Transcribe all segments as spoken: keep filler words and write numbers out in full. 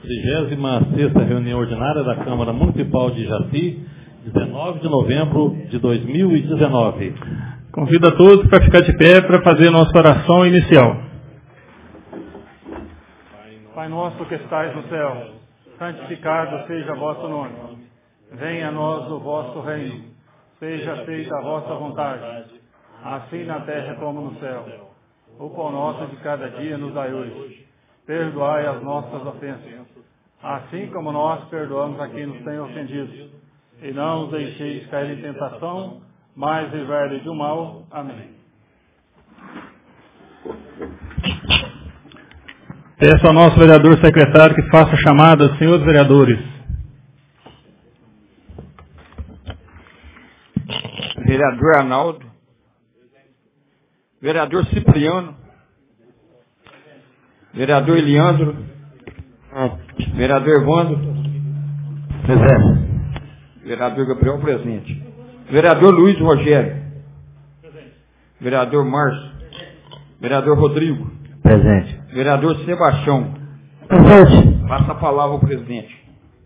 trigésima sexta reunião ordinária da Câmara Municipal de Jaci, dezenove de novembro de dois mil e dezenove. Convido a todos para ficar de pé para fazer a nossa oração inicial. Pai nosso que estais no céu, santificado seja o vosso nome. Venha a nós o vosso reino. Seja feita a vossa vontade, assim na terra como no céu. O pão nosso de cada dia nos dai hoje. Perdoai as nossas ofensas, assim como nós perdoamos a quem nos tem ofendido. E não nos deixeis cair em tentação, mas livrai-nos do mal. Amém. Peço ao nosso vereador secretário que faça a chamada, senhores vereadores. Vereador Arnaldo. Vereador Cipriano. Vereador Eliandro. Vereador Evandro. Presente. Vereador Gabriel, presente. Vereador Luiz Rogério. Vereador Márcio. Vereador Rodrigo. Presente. Vereador Sebastião. Presente. Passa a palavra ao presidente.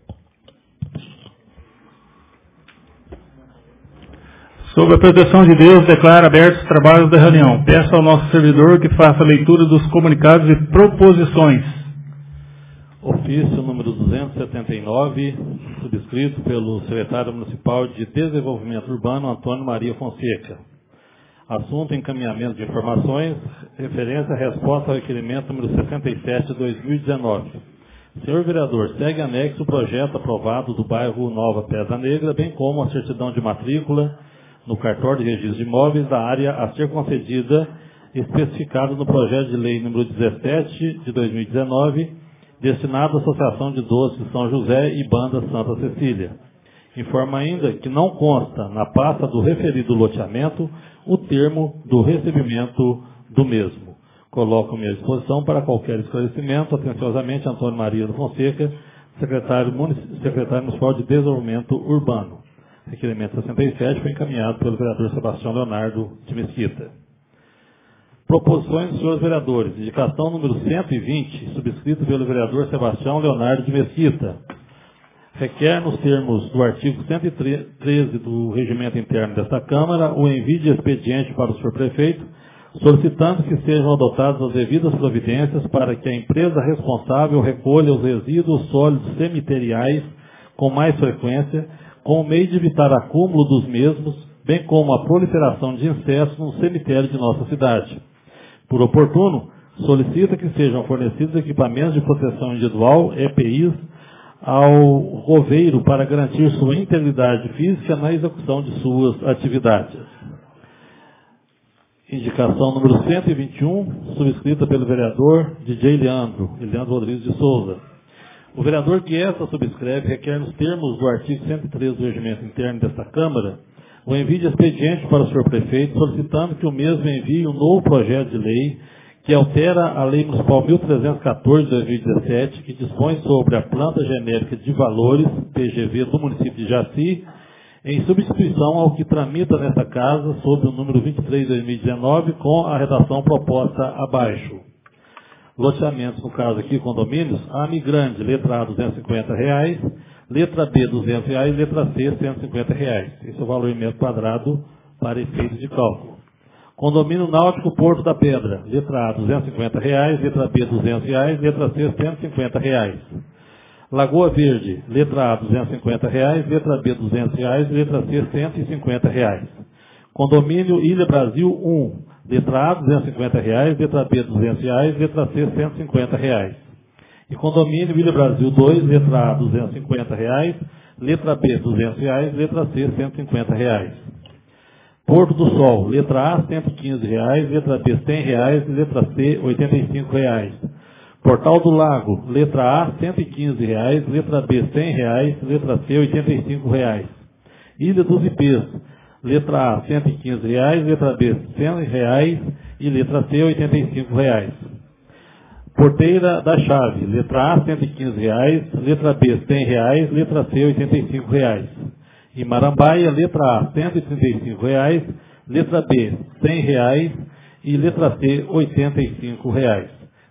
Sob a proteção de Deus, declaro abertos os trabalhos da reunião. Peço ao nosso servidor que faça a leitura dos comunicados e proposições. Ofício número duzentos e setenta e nove, subscrito pelo secretário municipal de Desenvolvimento Urbano, Antônio Maria Fonseca. Assunto: encaminhamento de informações, referência à resposta ao requerimento número sessenta e sete de dois mil e dezenove. Senhor vereador, segue anexo o projeto aprovado do bairro Nova Pedra Negra, bem como a certidão de matrícula no cartório de registro de imóveis da área a ser concedida, especificado no projeto de lei número dezessete de dois mil e dezenove, destinado à Associação de Doces São José e Banda Santa Cecília. Informa ainda que não consta na pasta do referido loteamento o termo do recebimento do mesmo. Coloco-me à disposição para qualquer esclarecimento. Atenciosamente, Antônio Maria Fonseca, secretário, munic... secretário Municipal de Desenvolvimento Urbano. Requerimento sessenta e sete foi encaminhado pelo vereador Sebastião Leonardo de Mesquita. Proposições dos senhores vereadores. Indicação número cento e vinte, subscrito pelo vereador Sebastião Leonardo de Mesquita. Requer, nos termos do artigo cento e treze do Regimento Interno desta Câmara, o envio de expediente para o senhor prefeito, solicitando que sejam adotadas as devidas providências para que a empresa responsável recolha os resíduos sólidos cemiteriais com mais frequência, com o meio de evitar acúmulo dos mesmos, bem como a proliferação de insetos no cemitério de nossa cidade. Por oportuno, solicita que sejam fornecidos equipamentos de proteção individual, E P Is, ao roveiro para garantir sua integridade física na execução de suas atividades. Indicação número cento e vinte e um, subscrita pelo vereador D J Leandro, Leandro Rodrigues de Souza. O vereador que esta subscreve requer, nos termos do artigo cento e treze do Regimento Interno desta Câmara, o envio de expediente para o senhor prefeito, solicitando que o mesmo envie um novo projeto de lei que altera a Lei Municipal mil trezentos e quatorze de dois mil e dezessete, que dispõe sobre a planta genérica de valores, P G V, do município de Jaci, em substituição ao que tramita nesta casa, sob o número vinte e três de dois mil e dezenove, com a redação proposta abaixo. Loteamentos, no caso aqui, condomínios, A M I Grande, letra A, duzentos e cinquenta reais, letra B, duzentos reais, letra C, cento e cinquenta reais. Esse é o valor em metro quadrado para efeitos de cálculo. Condomínio Náutico Porto da Pedra, letra A, duzentos e cinquenta reais, letra B, duzentos reais, letra C, cento e cinquenta reais. Lagoa Verde, letra A, duzentos e cinquenta reais, letra B, duzentos reais, letra C, cento e cinquenta reais. Condomínio Ilha Brasil um, letra A, duzentos e cinquenta reais, letra B, duzentos reais, letra C, cento e cinquenta reais. E condomínio Ilha Brasil dois, letra A, duzentos e cinquenta reais, letra B, duzentos reais, letra C, cento e cinquenta reais. Porto do Sol, letra A, cento e quinze reais, letra B, cem reais, letra C, oitenta e cinco reais. Portal do Lago, letra A, cento e quinze reais, letra B, cem reais, letra C, oitenta e cinco reais. Ilha dos Ipês, letra A, cento e quinze reais, letra B, cem reais e letra C, oitenta e cinco reais. Porteira da Chave, letra A, cento e quinze reais, letra B, cem reais, letra C, oitenta e cinco reais. E Marambaia, letra A, cento e trinta e cinco reais, letra B, cem reais e letra C, oitenta e cinco reais.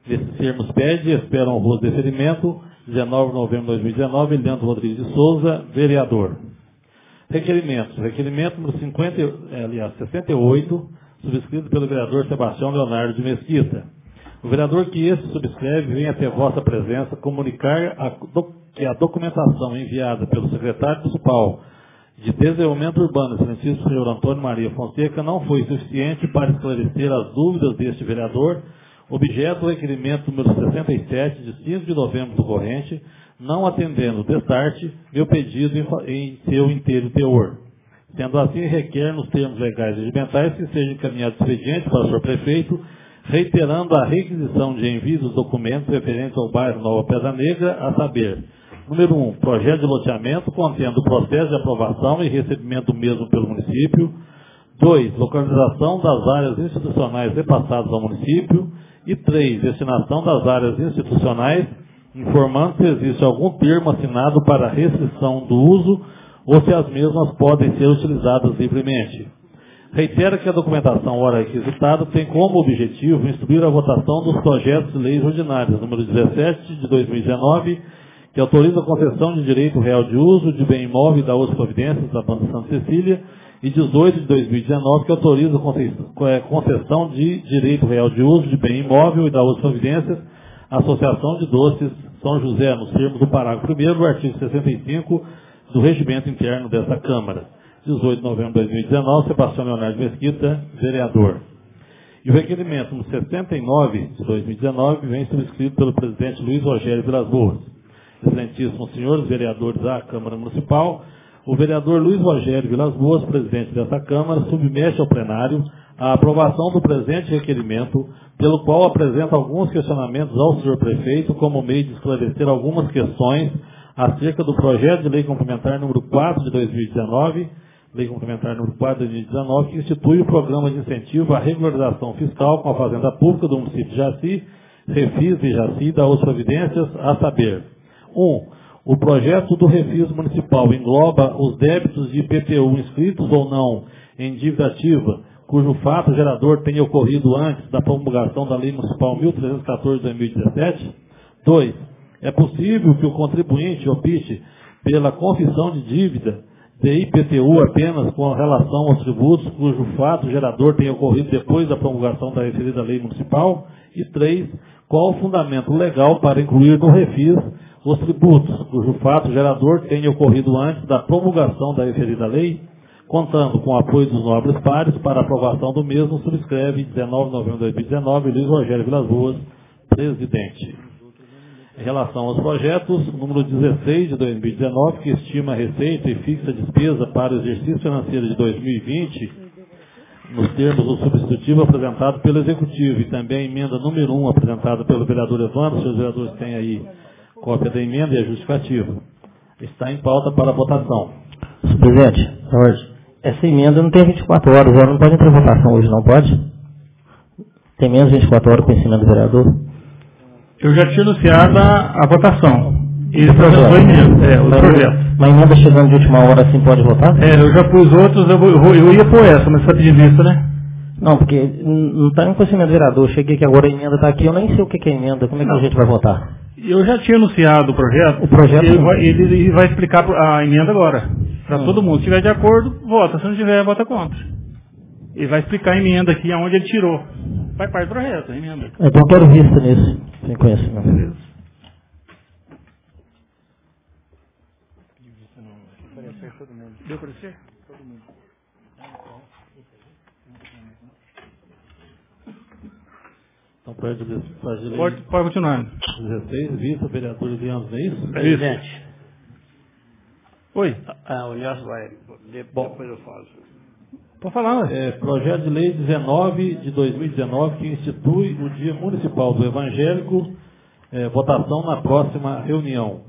Nesses termos pede e espera honroso deferimento, dezenove de novembro de dois mil e dezenove, Leandro Rodrigues de Souza, vereador. Requerimentos. Requerimento número cinquenta, aliás, sessenta e oito, subscrito pelo vereador Sebastião Leonardo de Mesquita. O vereador que este subscreve vem até vossa presença comunicar a, do, que a documentação enviada pelo secretário municipal de Desenvolvimento Urbano, excelentíssimo senhor Antônio Maria Fonseca, não foi suficiente para esclarecer as dúvidas deste vereador, objeto do requerimento número sessenta e sete, de cinco de novembro do corrente, não atendendo, destarte, meu pedido em, em seu inteiro teor. Sendo assim, requer, nos termos legais e regimentais, que seja encaminhado expediente para o senhor prefeito, reiterando a requisição de envio dos documentos referentes ao bairro Nova Pedra Negra, a saber, número um, projeto de loteamento contendo o processo de aprovação e recebimento mesmo pelo município. dois, localização das áreas institucionais repassadas ao município. E três, destinação das áreas institucionais, informando se existe algum termo assinado para restrição do uso ou se as mesmas podem ser utilizadas livremente. Reitera que a documentação ora requisitada tem como objetivo instruir a votação dos projetos de leis ordinárias, número dezessete de dois mil e dezenove, que autoriza a concessão de direito real de uso de bem imóvel e da outras providências da Banda Santa Cecília, e dezoito de dois mil e dezenove, que autoriza a concessão de direito real de uso de bem imóvel e da outras providências à Associação de Doces São José, nos termos do parágrafo primeiro do artigo sessenta e cinco do regimento interno desta Câmara. dezoito de novembro de dois mil e dezenove, Sebastião Leonardo de Mesquita, vereador. E o requerimento número sessenta e nove de dois mil e dezenove vem subscrito pelo presidente Luiz Rogério Vilas Boas. Excelentíssimos senhores vereadores da Câmara Municipal, o vereador Luiz Rogério Vilas Boas, presidente desta Câmara, submete ao plenário a aprovação do presente requerimento, pelo qual apresenta alguns questionamentos ao senhor prefeito, como meio de esclarecer algumas questões acerca do projeto de lei complementar número quatro de dois mil e dezenove, lei complementar número quatro de dois mil e dezenove, que institui o programa de incentivo à regularização fiscal com a Fazenda Pública do município de Jaci, Refis e Jaci, da outras providências, a saber, um, o projeto do Refis Municipal engloba os débitos de I P T U inscritos ou não em dívida ativa, cujo fato gerador tenha ocorrido antes da promulgação da Lei Municipal mil trezentos e quatorze de dois mil e dezessete. dois. É possível que o contribuinte opte pela confissão de dívida de I P T U apenas com relação aos tributos cujo fato gerador tenha ocorrido depois da promulgação da referida Lei Municipal. E três. Qual o fundamento legal para incluir no refis os tributos cujo fato gerador tenha ocorrido antes da promulgação da referida lei, contando com o apoio dos nobres pares para a aprovação do mesmo, subscreve dezenove de novembro de dois mil e dezenove, Luiz Rogério Vilas Boas, presidente. Em relação aos projetos, número dezesseis de dois mil e dezenove, que estima a receita e fixa a despesa para o exercício financeiro de dois mil e vinte, nos termos do substitutivo apresentado pelo Executivo, e também a emenda número um apresentada pelo vereador Evandro, seus vereadores têm aí cópia da emenda e a justificativa. Está em pauta para votação. Senhor presidente, Jorge, essa emenda não tem vinte e quatro horas, ela não pode entrar em votação hoje, não pode? Tem menos de vinte e quatro horas com o ensinamento do vereador? Eu já tinha anunciado a, a votação. E o projeto. Emenda, é, o mas, projeto. Mas a emenda chegando de última hora assim pode votar? É, eu já pus outros, eu, vou, eu, vou, eu ia pôr essa, mas você está pedindo isso, né? Não, porque não está em conhecimento do vereador. Eu cheguei aqui agora, a emenda está aqui, eu nem sei o que é a emenda, como é que não. a gente vai votar? Eu já tinha anunciado o projeto. O projeto ele vai, ele vai explicar a emenda agora. Para hum. todo mundo. Se estiver de acordo, vota. Se não tiver, vota contra. Ele vai explicar a emenda aqui, aonde ele tirou. Faz parte do projeto, a emenda. Então quero vista nisso, sem conhecimento. Beleza. Deu para você? Todo mundo. Então, pode, pode, pode, pode continuar. dezesseis, vista, vereador Vianos, não é isso? Presidente. Oi. Ah, o Nelson vai. Depois eu falo. Pode falar. É, projeto de lei dezenove de dois mil e dezenove, que institui o Dia Municipal do Evangélico, é, votação na próxima reunião.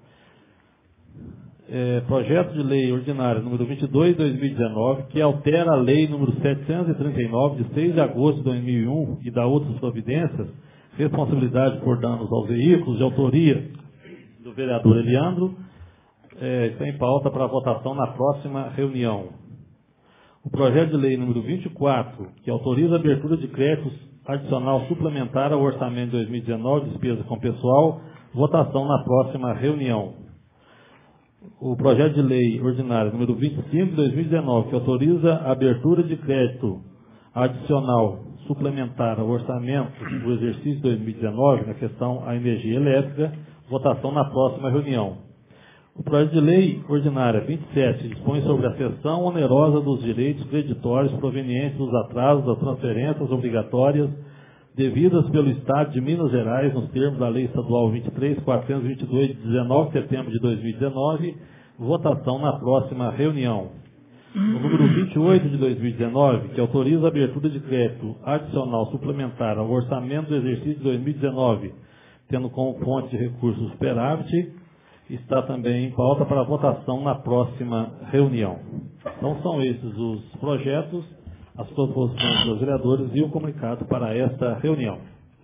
É, projeto de lei ordinária número vinte e dois de dois mil e dezenove, que altera a lei número setecentos e trinta e nove, de seis de agosto de dois mil e um, e dá outras providências, responsabilidade por danos aos veículos, de autoria do vereador Eliandro, é, está em pauta para votação na próxima reunião. O projeto de lei número vinte e quatro, que autoriza a abertura de créditos adicional suplementar ao orçamento de dois mil e dezenove, despesa com pessoal, votação na próxima reunião. O projeto de lei ordinário número vinte e cinco de dois mil e dezenove, que autoriza a abertura de crédito adicional suplementar ao orçamento do exercício dois mil e dezenove, na questão à energia elétrica, votação na próxima reunião. O projeto de lei ordinária vinte e sete dispõe sobre a cessão onerosa dos direitos creditórios provenientes dos atrasos das transferências obrigatórias devidas pelo Estado de Minas Gerais nos termos da Lei Estadual vinte e três mil quatrocentos e vinte e dois, de dezenove de setembro de dois mil e dezenove, votação na próxima reunião. O número vinte e oito de dois mil e dezenove, que autoriza a abertura de crédito adicional suplementar ao orçamento do exercício de dois mil e dezenove, tendo como fonte de recursos superávit, está também em pauta para votação na próxima reunião. Então são esses os projetos, as proposições dos vereadores e o comunicado para esta reunião.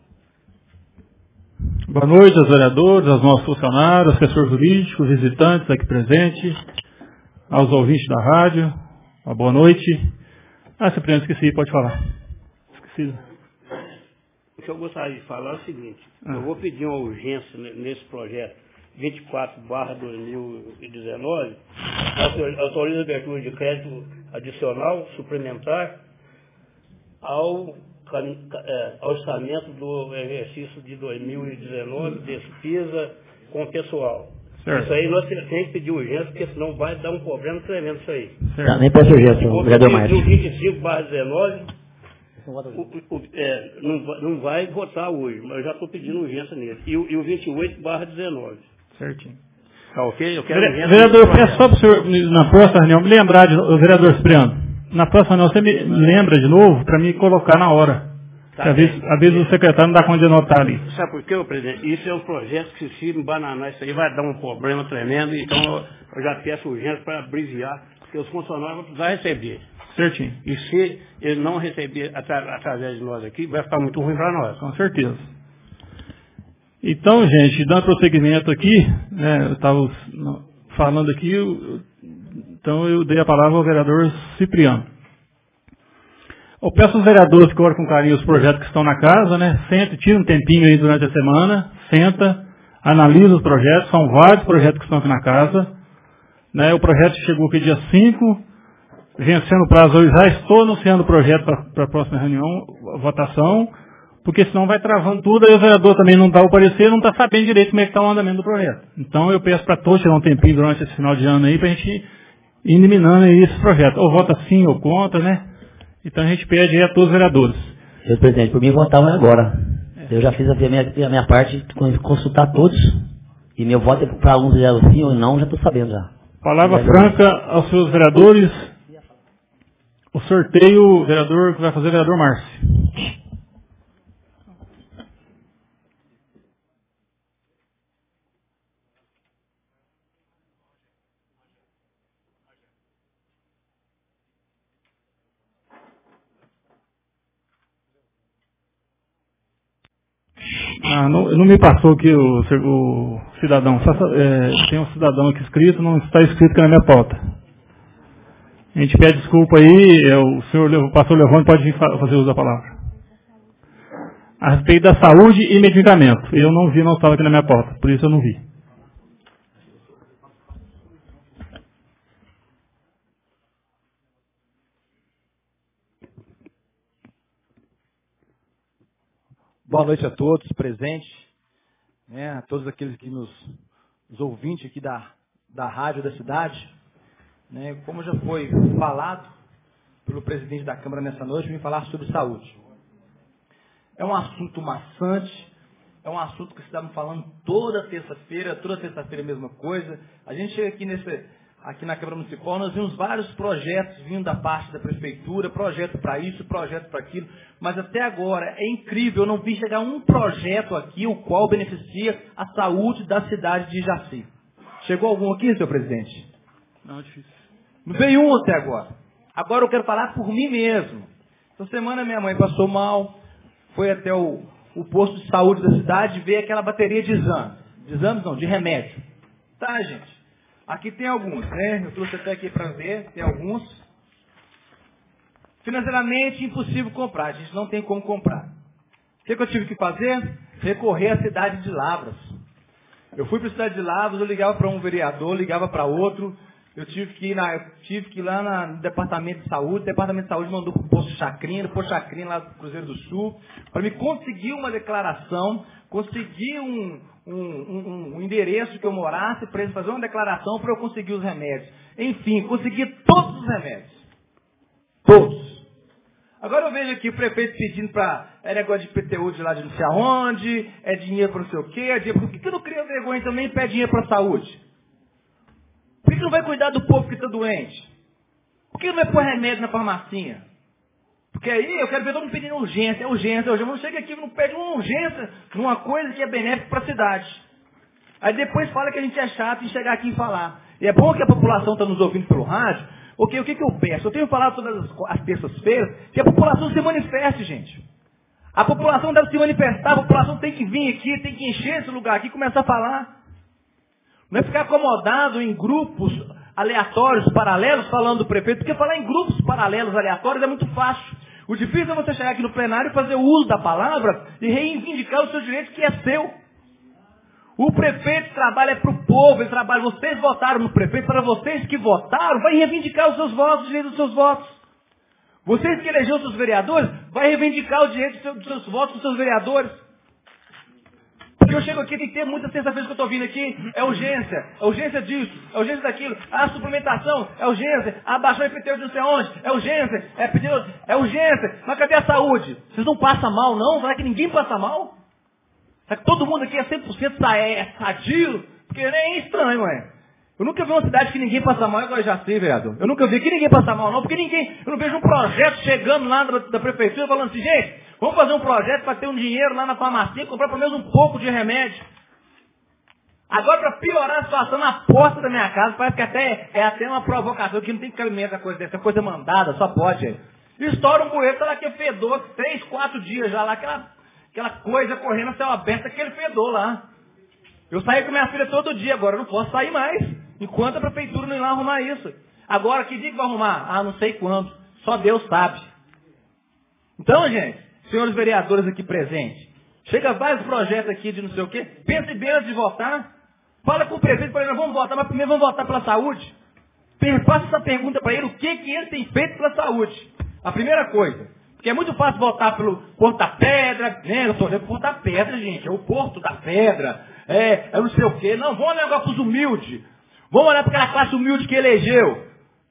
Boa noite aos vereadores, aos nossos funcionários, assessor jurídico, visitantes aqui presentes, aos ouvintes da rádio. Uma boa noite. Ah, Cipriano, esqueci, pode falar. Esqueci. O que eu gostaria de falar é o seguinte, Ah. eu vou pedir uma urgência nesse projeto vinte e quatro barra dois mil e dezenove, autoriza a abertura de crédito adicional, suplementar, ao é, orçamento do exercício de dois mil e dezenove, despesa com pessoal. Certo. Isso aí nós temos que pedir urgência, porque senão vai dar um problema tremendo isso aí. Tá, nem peço urgência, O vereador Márcio. vinte e cinco barra dezenove, o, o, é, não, vai- não vai votar hoje, mas eu já estou pedindo urgência nele. E, o- e o vinte e oito barra dezenove. Certinho. Tá ok? Eu quero Vere- urgência Vereador, eu nesse peço só projeto. para o senhor, na próxima reunião, me lembrar, de, o vereador Cipriano, na próxima reunião você me lembra de novo para me colocar na hora. Tá Que às, bem. vezes, às vezes o secretário não dá conta de anotar ali. Sabe por quê, ô presidente? Isso é um projeto que se embananar isso aí vai dar um problema tremendo, então eu, eu já peço urgência para abreviar, porque os funcionários vão precisar receber. Certinho. E se ele não receber atra- através de nós aqui, vai ficar muito ruim para nós. Com certeza. Então, gente, dando prosseguimento aqui, né, eu estava falando aqui, eu- então eu dei a palavra ao vereador Cipriano. Eu peço aos vereadores que olhem com carinho os projetos que estão na casa, né? Senta, tira um tempinho aí durante a semana, senta, analisa os projetos, são vários projetos que estão aqui na casa. Né? O projeto chegou aqui dia cinco, vencendo o prazo, eu já estou anunciando o projeto para a próxima reunião, votação, porque senão vai travando tudo, aí o vereador também não dá o parecer, não está sabendo direito como é que está o andamento do projeto. Então eu peço para todos tirar um tempinho durante esse final de ano aí, para a gente ir eliminando aí esse projeto. Ou vota sim ou contra, né? Então a gente pede aí a todos os vereadores. Senhor presidente, por mim votavam agora. Eu já fiz a minha, a minha parte, consultar todos, e meu voto é para alguns vereadores sim ou não, já estou sabendo já. Palavra Vereador. franca aos seus vereadores. O sorteio, o vereador que vai fazer é o vereador Márcio. Ah, não, não me passou aqui o, o cidadão. Só, é, tem um cidadão aqui escrito, não está escrito aqui na minha pauta. A gente pede desculpa aí, é, o senhor o pastor Levante pode vir fa- fazer uso da palavra. A respeito da saúde e medicamento. Eu não vi, não estava aqui na minha pauta, por isso eu não vi. Boa noite a todos presentes, né, a todos aqueles que nos, os ouvintes aqui da, da rádio da cidade. Né, como já foi falado pelo presidente da Câmara nessa noite, eu vim falar sobre saúde. É um assunto maçante, é um assunto que estamos falando toda terça-feira, toda terça-feira a mesma coisa. A gente chega aqui, nesse, aqui na Câmara Municipal, nós vimos vários projetos vindo da parte da Prefeitura, projeto para isso, projeto para aquilo, mas até agora é incrível, eu não vi chegar um projeto aqui o qual beneficia a saúde da cidade de Jaci. Chegou algum aqui, senhor presidente? Não, é difícil. Não veio um até agora. Agora eu quero falar por mim mesmo. Essa semana minha mãe passou mal, foi até o, o posto de saúde da cidade, veio aquela bateria de exames. De exames não, de remédio. Tá, gente? Aqui tem alguns, né? Eu trouxe até aqui para ver, tem alguns. Financeiramente impossível comprar, a gente não tem como comprar. que, que eu tive que fazer? Recorrer à cidade de Lavras. Eu fui para a cidade de Lavras, eu ligava para um vereador, ligava para outro. Eu tive que ir, na, eu tive que ir lá na, no Departamento de Saúde. O Departamento de Saúde mandou para o Posto Chacrinha, do Posto Chacrinha lá do Cruzeiro do Sul, para me conseguir uma declaração, conseguir um, um, um, um endereço que eu morasse, para eles fazer uma declaração para eu conseguir os remédios. Enfim, consegui todos os remédios. Todos. Agora eu vejo aqui o prefeito pedindo para... É negócio de I P T U de lá de não sei aonde, é dinheiro para não sei o quê, é dinheiro... Por que, que não cria vergonha também e pede dinheiro para a saúde? Por que, que não vai cuidar do povo que está doente? Por que não vai pôr remédio na farmacinha? Porque aí eu quero ver todo mundo pedindo urgência, urgência, urgência. Não chega aqui e não pede uma urgência numa coisa que é benéfica para a cidade. Aí depois fala que a gente é chato em chegar aqui e falar. E é bom que a população está nos ouvindo pelo rádio. Okay, o que, que eu peço? Eu tenho falado todas as, as terças-feiras que a população se manifeste, gente. A população deve se manifestar, a população tem que vir aqui, tem que encher esse lugar aqui e começar a falar. Não é ficar acomodado em grupos aleatórios, paralelos, falando do prefeito, porque falar em grupos paralelos, aleatórios, é muito fácil. O difícil é você chegar aqui no plenário e fazer o uso da palavra e reivindicar o seu direito que é seu. O prefeito trabalha para o povo, ele trabalha, vocês votaram no prefeito, para vocês que votaram, vai reivindicar os seus votos, o direito dos seus votos. Vocês que elegeram os seus vereadores, vai reivindicar o direito dos seus, dos seus votos, dos seus vereadores. Porque eu chego aqui, tem que ter muitas terça-feiras que eu estou vindo aqui, é urgência, é urgência disso, é urgência daquilo, a suplementação, é urgência, abaixar o I P T U de não sei onde, é urgência, é pedido, é urgência, mas cadê a saúde? Vocês não passam mal não? Será que ninguém passa mal? Será que todo mundo aqui é cem por cento sadio? Porque é estranho, ué. Eu nunca vi uma cidade que ninguém passa mal igual Jaci, vereador. Eu nunca vi que ninguém passa mal, não, porque ninguém, eu não vejo um projeto chegando lá da, da prefeitura falando assim, gente, vamos fazer um projeto para ter um dinheiro lá na farmácia, comprar pelo menos um pouco de remédio. Agora, para piorar a situação, na porta da minha casa, parece que até é até uma provocação, que não tem cabimento a coisa dessa, é coisa mandada, só pode. Gente. Estoura um bueiro, tá lá que fedor, três, quatro dias já lá, aquela, aquela coisa correndo a céu aberto, aquele fedor lá. Eu saí com minha filha todo dia, agora eu não posso sair mais. Enquanto a prefeitura não ir lá arrumar isso. Agora, que dia que vai arrumar? Ah, não sei quando. Só Deus sabe. Então, gente, senhores vereadores aqui presentes, chega vários projetos aqui de não sei o quê, pense bem antes de votar. Fala com o prefeito para ele, vamos votar, mas primeiro vamos votar pela saúde. Faça essa pergunta para ele, o que, que ele tem feito pela saúde. A primeira coisa. Porque é muito fácil votar pelo Porto da Pedra, né? Eu estou olhando Porto da Pedra, gente, é o Porto da Pedra, é, é não sei o quê. Não, vamos olhar agora para os humildes. Vamos olhar para aquela classe humilde que elegeu.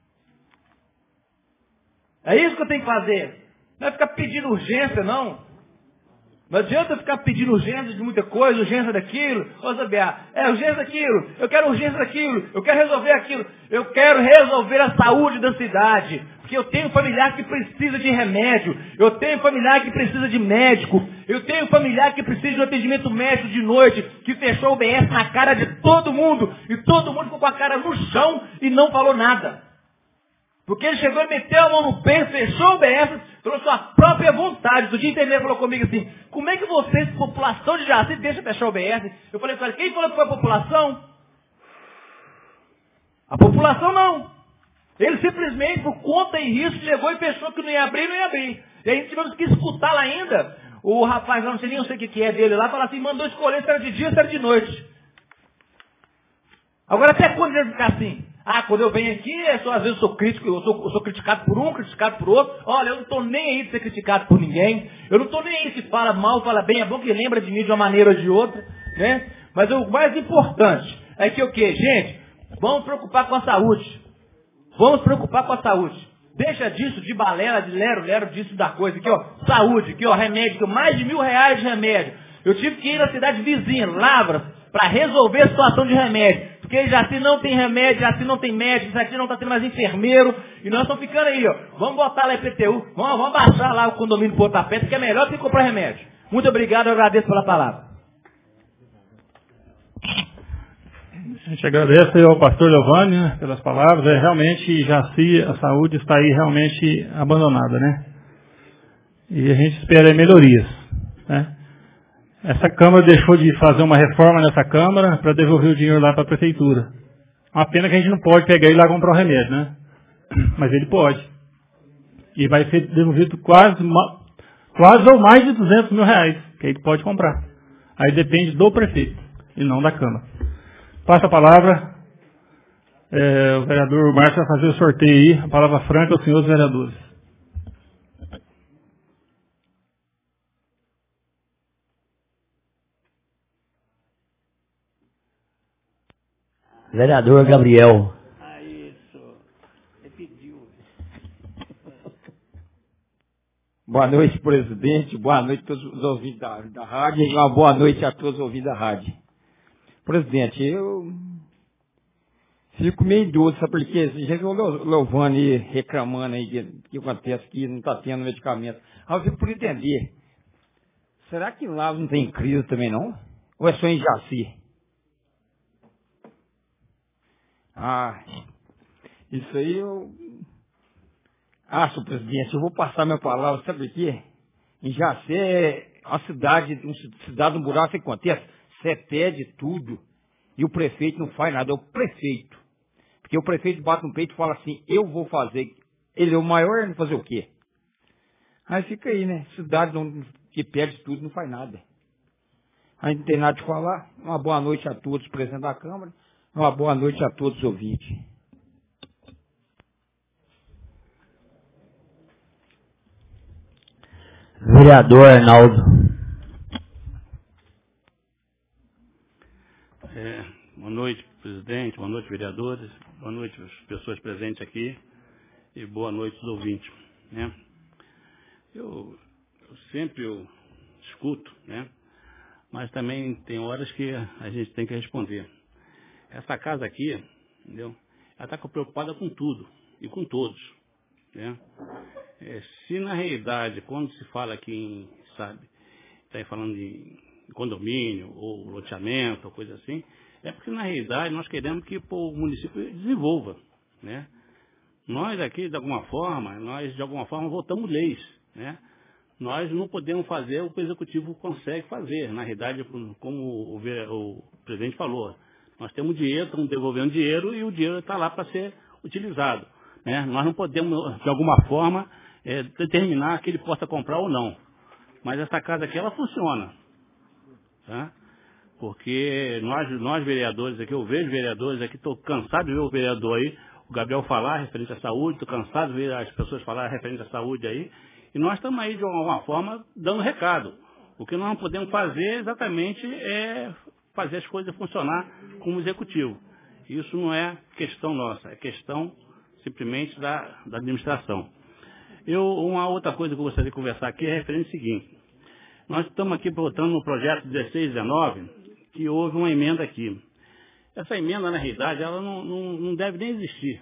É isso que eu tenho que fazer. Não é ficar pedindo urgência, não. Não adianta ficar pedindo urgência de muita coisa, urgência daquilo. Ô, Zabiá, é urgência daquilo, eu quero urgência daquilo, eu quero resolver aquilo. Eu quero resolver a saúde da cidade. Porque eu tenho familiar que precisa de remédio. Eu tenho familiar que precisa de médico. Eu tenho familiar que precisa de um atendimento médico de noite, que fechou o B S na cara de todo mundo. E todo mundo ficou com a cara no chão e não falou nada. Porque ele chegou e meteu a mão no peito, fechou o B S, pela sua própria vontade. Do dia inteiro ele falou comigo assim, como é que vocês, população de Jaci, deixa fechar o B S? Eu falei para ele, quem falou que foi a população? A população não. Ele simplesmente, por conta e risco, chegou e fechou que não ia abrir, não ia abrir. E aí tivemos que escutar lá ainda, o rapaz, não sei nem sei o que é dele lá, falar assim, mandou escolher se era de dia ou se era de noite. Agora até quando ele ficar assim? Ah, quando eu venho aqui, é só, às vezes eu sou crítico, eu sou, eu sou criticado por um, criticado por outro. Olha, eu não estou nem aí de ser criticado por ninguém. Eu não estou nem aí se fala mal, fala bem, é bom que lembra de mim de uma maneira ou de outra, né? Mas o mais importante é que o quê? Gente, vamos preocupar com a saúde. Vamos preocupar com a saúde. Deixa disso, de balela, de lero-lero, disso da coisa. Aqui, ó, saúde, aqui, ó, remédio, mais de mil reais de remédio. Eu tive que ir na cidade vizinha, Lavras, para resolver a situação de remédio. Porque Jaci não tem remédio, Jaci não tem médico, Jaci não está tendo mais enfermeiro. E nós estamos ficando aí, ó. Vamos botar lá I P T U, vamos, vamos baixar lá o condomínio Porto da Pedra, que é melhor do que comprar remédio. Muito obrigado, eu agradeço pela palavra. A gente agradece ao pastor Giovanni, né, pelas palavras. É, realmente, Jaci, a saúde está aí realmente abandonada, né? E a gente espera melhorias, né? Essa Câmara deixou de fazer uma reforma nessa Câmara para devolver o dinheiro lá para a Prefeitura. Uma pena que a gente não pode pegar e ir lá comprar o remédio, né? Mas ele pode. E vai ser devolvido quase quase ou mais de duzentos mil reais, que aí pode comprar. Aí depende do prefeito e não da Câmara. Passa a palavra, é, o vereador Márcio vai fazer o sorteio aí, a palavra franca aos senhores vereadores. Vereador Gabriel. Ah, isso. Você pediu. Boa noite, presidente. Boa noite a todos os ouvintes da, da rádio. E uma boa noite a todos os ouvintes da rádio. Presidente, eu fico meio doido, sabe por quê? Já que o Leovano aí reclamando aí que, que acontece que não está tendo medicamento. Aí eu fico por entender. Será que lá não tem crise também, não? Ou é só em Jaci? Ah, isso aí eu... Ah, senhor presidente, eu vou passar minha palavra, sabe por quê? Em Jaci é uma cidade, uma cidade um buraco que acontece, você pede tudo e o prefeito não faz nada, é o prefeito. Porque o prefeito bate no peito e fala assim, eu vou fazer. Ele é o maior, ele vai fazer o quê? Aí fica aí, né? Cidade não, que pede tudo não faz nada. Aí não tem nada de falar. Uma boa noite a todos presentes da Câmara. Uma boa noite a todos os ouvintes. Vereador Arnaldo. É, boa noite, presidente. Boa noite, vereadores. Boa noite, as pessoas presentes aqui. E boa noite, os ouvintes. Né? Eu, eu sempre eu escuto, né? Mas também tem horas que a gente tem que responder. Essa casa aqui, entendeu? Ela está preocupada com tudo e com todos, né? É, se na realidade, quando se fala aqui em, sabe, está falando de condomínio ou loteamento ou coisa assim, é porque na realidade nós queremos que pô, o município desenvolva, né? Nós aqui, de alguma forma, nós de alguma forma votamos leis, né? Nós não podemos fazer o que o executivo consegue fazer. Na realidade, como o, o presidente falou, nós temos dinheiro, estamos devolvendo dinheiro e o dinheiro está lá para ser utilizado, né? Nós não podemos, de alguma forma, é, determinar que ele possa comprar ou não. Mas essa casa aqui, ela funciona, tá? Porque nós, nós vereadores aqui, eu vejo vereadores aqui, estou cansado de ver o vereador aí, o Gabriel falar referente à saúde, estou cansado de ver as pessoas falar referente à saúde aí, e nós estamos aí, de alguma forma, dando recado. O que nós não podemos fazer exatamente é fazer as coisas funcionar como executivo. Isso não é questão nossa, é questão simplesmente da, da administração. Eu, uma outra coisa que eu gostaria de conversar aqui é referente ao seguinte. Nós estamos aqui votando no projeto dezesseis dezenove, que houve uma emenda aqui. Essa emenda, na realidade, ela não, não, não deve nem existir,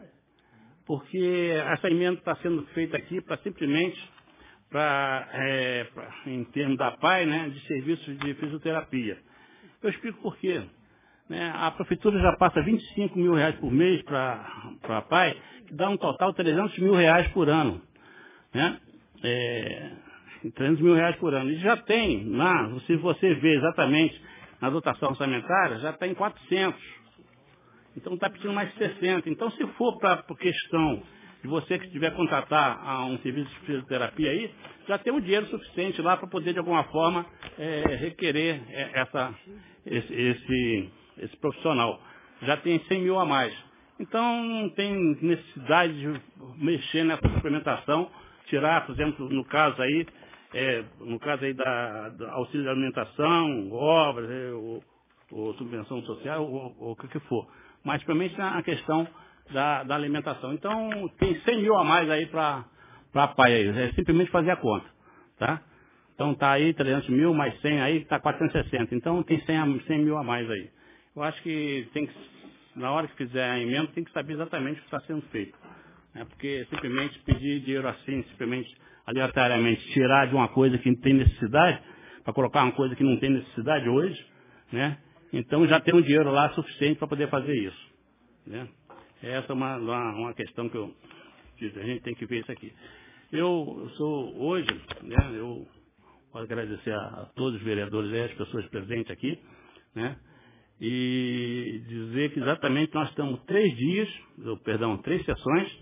porque essa emenda está sendo feita aqui para simplesmente, pra, é, pra, em termos da P A I, né, de serviços de fisioterapia. Eu explico por quê. Né, a prefeitura já passa vinte e cinco mil reais por mês para a P A I, que dá um total de trezentos mil reais por ano. Né? É, trezentos mil reais por ano. E já tem, na, se você vê exatamente na dotação orçamentária, já está em quatrocentos. Então está pedindo mais de sessenta. Então, se for para a questão de você que tiver contratar a um serviço de fisioterapia aí, já tem um dinheiro suficiente lá para poder, de alguma forma, é, requerer essa, esse, esse, esse profissional. Já tem cem mil a mais. Então, não tem necessidade de mexer nessa suplementação, tirar, por exemplo, no caso aí, é, no caso aí da, da auxílio de alimentação, obras, é, ou, ou subvenção social, ou, ou o que for. Mas, principalmente, na questão da, da alimentação. Então, tem cem mil a mais aí para a P A I aí. É simplesmente fazer a conta, tá? Então, está aí trezentos mil, mais cem aí, está quatrocentos e sessenta. Então, tem cem mil a mais aí. Eu acho que tem que, na hora que fizer a emenda, tem que saber exatamente o que está sendo feito. Né? Porque simplesmente pedir dinheiro assim, simplesmente aleatoriamente tirar de uma coisa que não tem necessidade, para colocar uma coisa que não tem necessidade hoje, né? Então já tem um dinheiro lá suficiente para poder fazer isso. Né? Essa é uma, uma, uma questão que, eu, que a gente tem que ver isso aqui. Eu, eu sou hoje, né, eu posso agradecer a, a todos os vereadores e as pessoas presentes aqui, né? E dizer que exatamente nós estamos três dias, perdão, três sessões,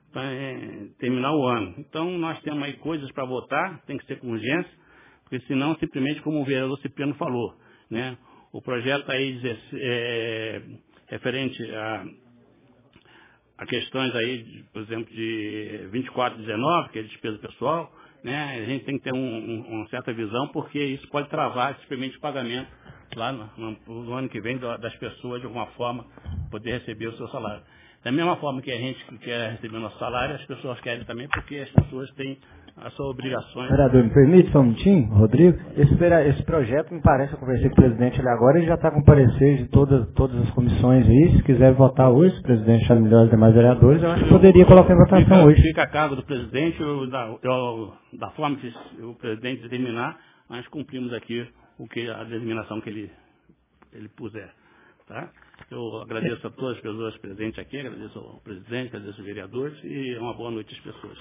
é, terminar o ano. Então, nós temos aí coisas para votar, tem que ser com urgência, porque senão, simplesmente, como o vereador Cipriano falou, né, o projeto aí é, referente a, a questões aí, de, por exemplo, de vinte e quatro, dezenove, que é despesa pessoal, né, a gente tem que ter um, um, uma certa visão, porque isso pode travar simplesmente o pagamento lá no, no, no ano que vem das pessoas, de alguma forma, poder receber o seu salário. Da mesma forma que a gente quer receber o nosso salário, as pessoas querem também, porque as pessoas têm as suas obrigações. Vereador, me permite só um minutinho, Rodrigo? Esse, esse projeto, me parece, eu conversei com o presidente ali agora, ele já está com parecer de todas, todas as comissões aí. Se quiser votar hoje, se o presidente achar melhor os demais vereadores, eu acho que poderia colocar em votação fica, hoje. Fica a cargo do presidente, eu, da, eu, da forma que o presidente determinar, nós cumprimos aqui o que, a determinação que ele, ele puser. Tá? Eu agradeço a todas as pessoas presentes aqui, agradeço ao presidente, agradeço aos vereadores e uma boa noite às pessoas.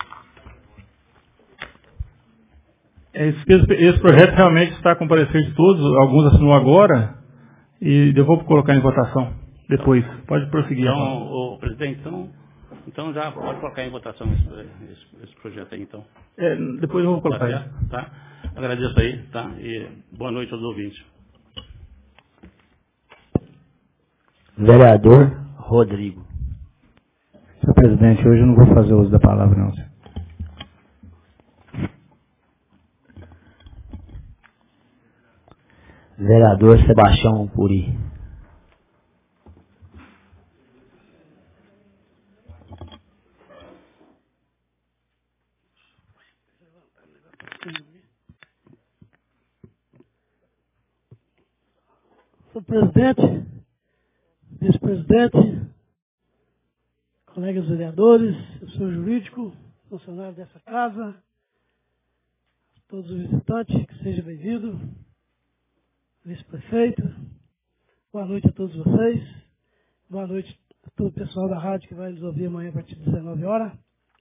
Esse, esse projeto realmente está com parecer de todos, alguns assinou agora, e eu vou colocar em votação depois. Pode prosseguir. Então, o presidente, então, então já pode colocar em votação esse, esse, esse projeto aí, então. É, depois eu vou colocar. Tá, tá? Agradeço aí, tá? E boa noite aos ouvintes. Vereador Rodrigo. Senhor presidente, hoje eu não vou fazer uso da palavra, não, senhor. Vereador Sebastião Puri. Senhor presidente, vice-presidente, colegas vereadores, senhor jurídico, funcionário dessa casa, todos os visitantes, que seja bem-vindo, vice-prefeito, boa noite a todos vocês, boa noite a todo o pessoal da rádio que vai nos ouvir amanhã a partir das dezenove horas.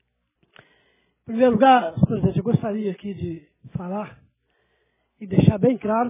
Em primeiro lugar, senhor presidente, eu gostaria aqui de falar e deixar bem claro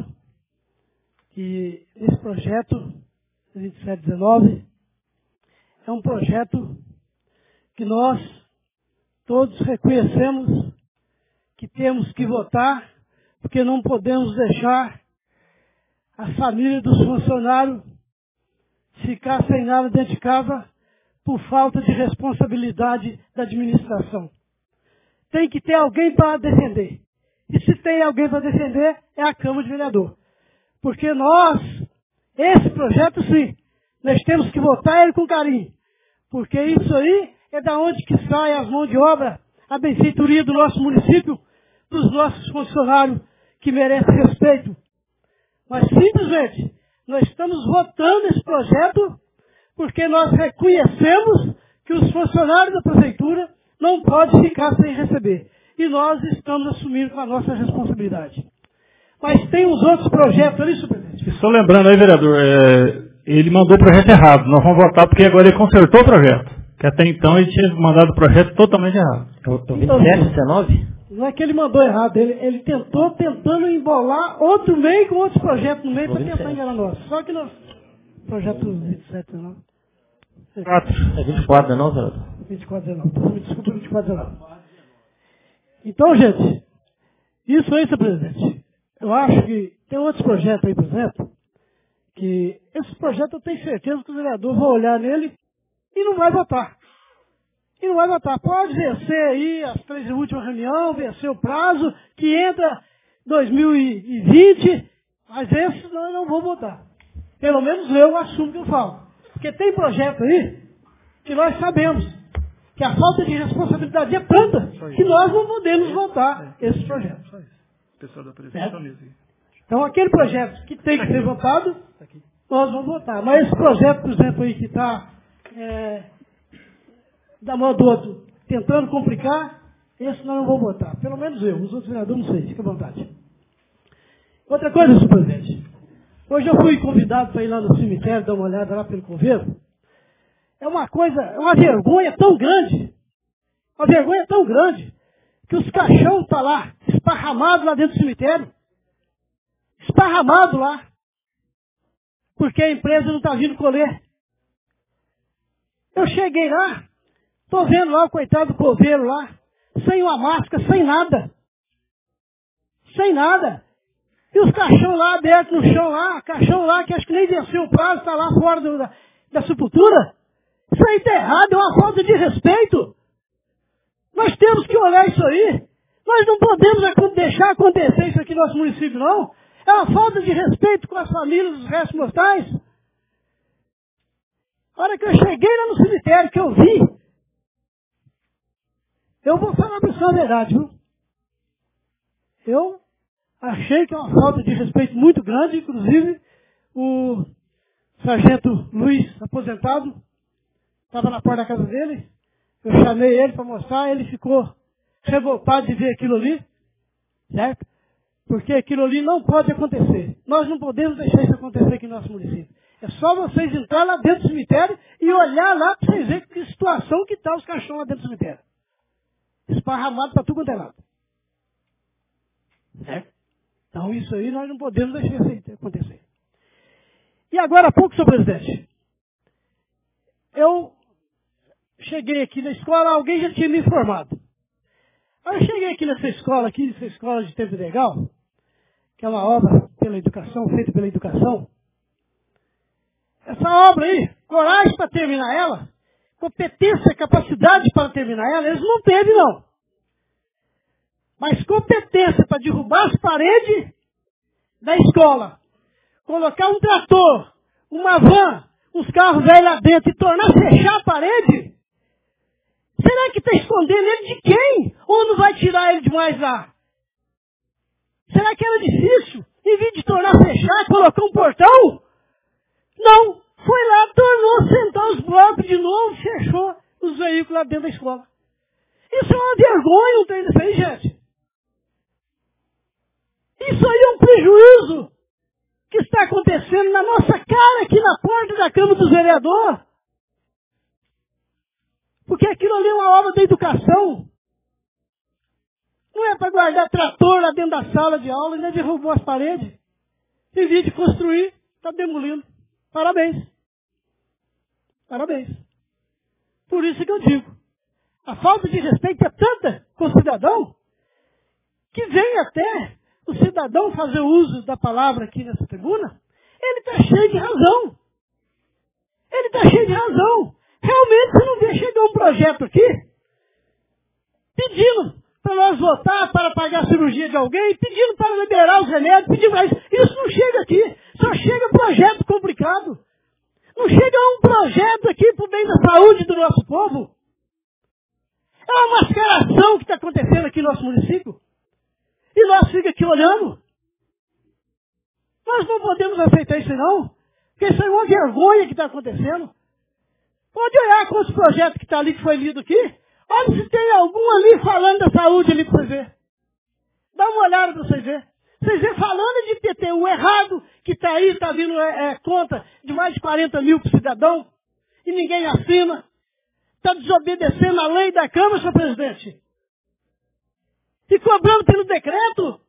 que esse projeto vinte e sete dezenove é um projeto que nós todos reconhecemos que temos que votar, porque não podemos deixar a família dos funcionários ficar sem nada dentro de casa por falta de responsabilidade da administração. Tem que ter alguém para defender. E se tem alguém para defender, é a Câmara de Vereador. Porque nós, esse projeto sim, nós temos que votar ele com carinho. Porque isso aí é da onde que sai as mãos de obra, a benfeitoria do nosso município, dos nossos funcionários que merecem respeito. Mas simplesmente, nós estamos votando esse projeto porque nós reconhecemos que os funcionários da prefeitura não podem ficar sem receber. E nós estamos assumindo com a nossa responsabilidade. Mas tem os outros projetos ali, senhor presidente. E só lembrando aí, vereador, é, ele mandou o projeto errado. Nós vamos votar porque agora ele consertou o projeto. Que até então ele tinha mandado o projeto totalmente errado. O vinte e sete dezenove? Não é que ele mandou errado, ele, ele tentou, tentando embolar outro meio com outros projetos no meio para tentar enganar nós. Só que nós... Projeto vinte e sete dezenove. É vinte e quatro dezenove, vereador? vinte e quatro dezenove. Me desculpa, vinte e quatro dezenove. Então, gente, isso aí, senhor presidente. Eu acho que tem outros projetos aí, por exemplo, que esse projeto eu tenho certeza que o vereador vai olhar nele e não vai votar. E não vai votar. Pode vencer aí as três últimas reuniões, vencer o prazo, que entra dois mil e vinte, mas esse eu não vou votar. Pelo menos eu assumo que eu falo. Porque tem projeto aí que nós sabemos que a falta de responsabilidade é tanta que nós não podemos votar esses projetos. Pessoal da presidência. Então, aquele projeto que tem que ser votado, nós vamos votar. Mas esse projeto, por exemplo, aí que está é, da mão do outro, tentando complicar, esse nós não vamos votar. Pelo menos eu. Os outros vereadores não sei. Fica à vontade. Outra coisa, senhor presidente. Hoje eu fui convidado para ir lá no cemitério, dar uma olhada lá pelo convento. É uma coisa, é uma vergonha tão grande, uma vergonha tão grande, que os caixões estão lá, esparramados lá dentro do cemitério. Esparramado lá. Porque a empresa não está vindo colher. Eu cheguei lá, Estou vendo lá o coitado do coveiro lá, sem uma máscara, sem nada. Sem nada. E os caixão lá abertos no chão lá, caixão lá que acho que nem venceu o prazo, está lá fora do, da, da sepultura. Isso aí está errado, é uma falta de respeito. Nós temos que olhar isso aí. Nós não podemos deixar acontecer isso aqui no nosso município, não. É uma falta de respeito com as famílias dos restos mortais. A hora que eu cheguei lá no cemitério, que eu vi, eu vou falar para você a verdade, viu? Eu achei que é uma falta de respeito muito grande, inclusive o sargento Luiz, aposentado, estava na porta da casa dele, eu chamei ele para mostrar, ele ficou revoltado de ver aquilo ali, certo? Porque aquilo ali não pode acontecer. Nós não podemos deixar isso acontecer aqui no nosso município. É só vocês entrar lá dentro do cemitério e olhar lá para vocês verem que situação que está os caixões lá dentro do cemitério. Esparramados para tudo quanto é lado. Certo? Então isso aí nós não podemos deixar isso acontecer. E agora há pouco, senhor presidente, eu cheguei aqui na escola, alguém já tinha me informado. Aí eu cheguei aqui nessa escola aqui, nessa escola de tempo legal, que é uma obra pela educação, feita pela educação. Essa obra aí, coragem para terminar ela, competência, capacidade para terminar ela, eles não teve não. Mas competência para derrubar as paredes da escola, colocar um trator, uma van, uns carros velhos lá dentro e tornar fechar a parede, será que está escondendo ele de quem? Ou não vai tirar ele de mais lá? Será que era difícil? Em vez de tornar fechar, colocar um portão? Não. Foi lá, tornou sentar os blocos de novo, fechou os veículos lá dentro da escola. Isso é uma vergonha, não tem isso aí, gente. Isso aí é um prejuízo que está acontecendo na nossa cara, aqui na porta da Câmara dos Vereadores. Porque aquilo ali é uma obra da educação. Não é para guardar trator lá dentro da sala de aula, ainda derrubou as paredes. Em vez de construir, está demolindo. Parabéns. Parabéns. Por isso que eu digo, a falta de respeito é tanta com o cidadão, que vem até o cidadão fazer uso da palavra aqui nessa tribuna, ele está cheio de razão. Ele está cheio de razão. Realmente você não vê chegar um projeto aqui, pedindo para nós votar para pagar a cirurgia de alguém, pedindo para liberar os remédios, pedindo para isso. Isso não chega aqui. Só chega projeto complicado. Não chega um projeto aqui para o bem da saúde do nosso povo. É uma mascaração que está acontecendo aqui no nosso município. E nós ficamos aqui olhando. Nós não podemos aceitar isso não. Porque isso é uma vergonha que está acontecendo. Pode olhar quantos projetos que está ali, que foi lido aqui. Olha se tem algum ali falando da saúde ali para você ver. Dá uma olhada para você ver. Vocês vê falando de P T U errado, que está aí, está vindo é, é, conta de mais de quarenta mil para o cidadão, e ninguém assina. Está desobedecendo a lei da Câmara, senhor presidente. E cobrando pelo decreto.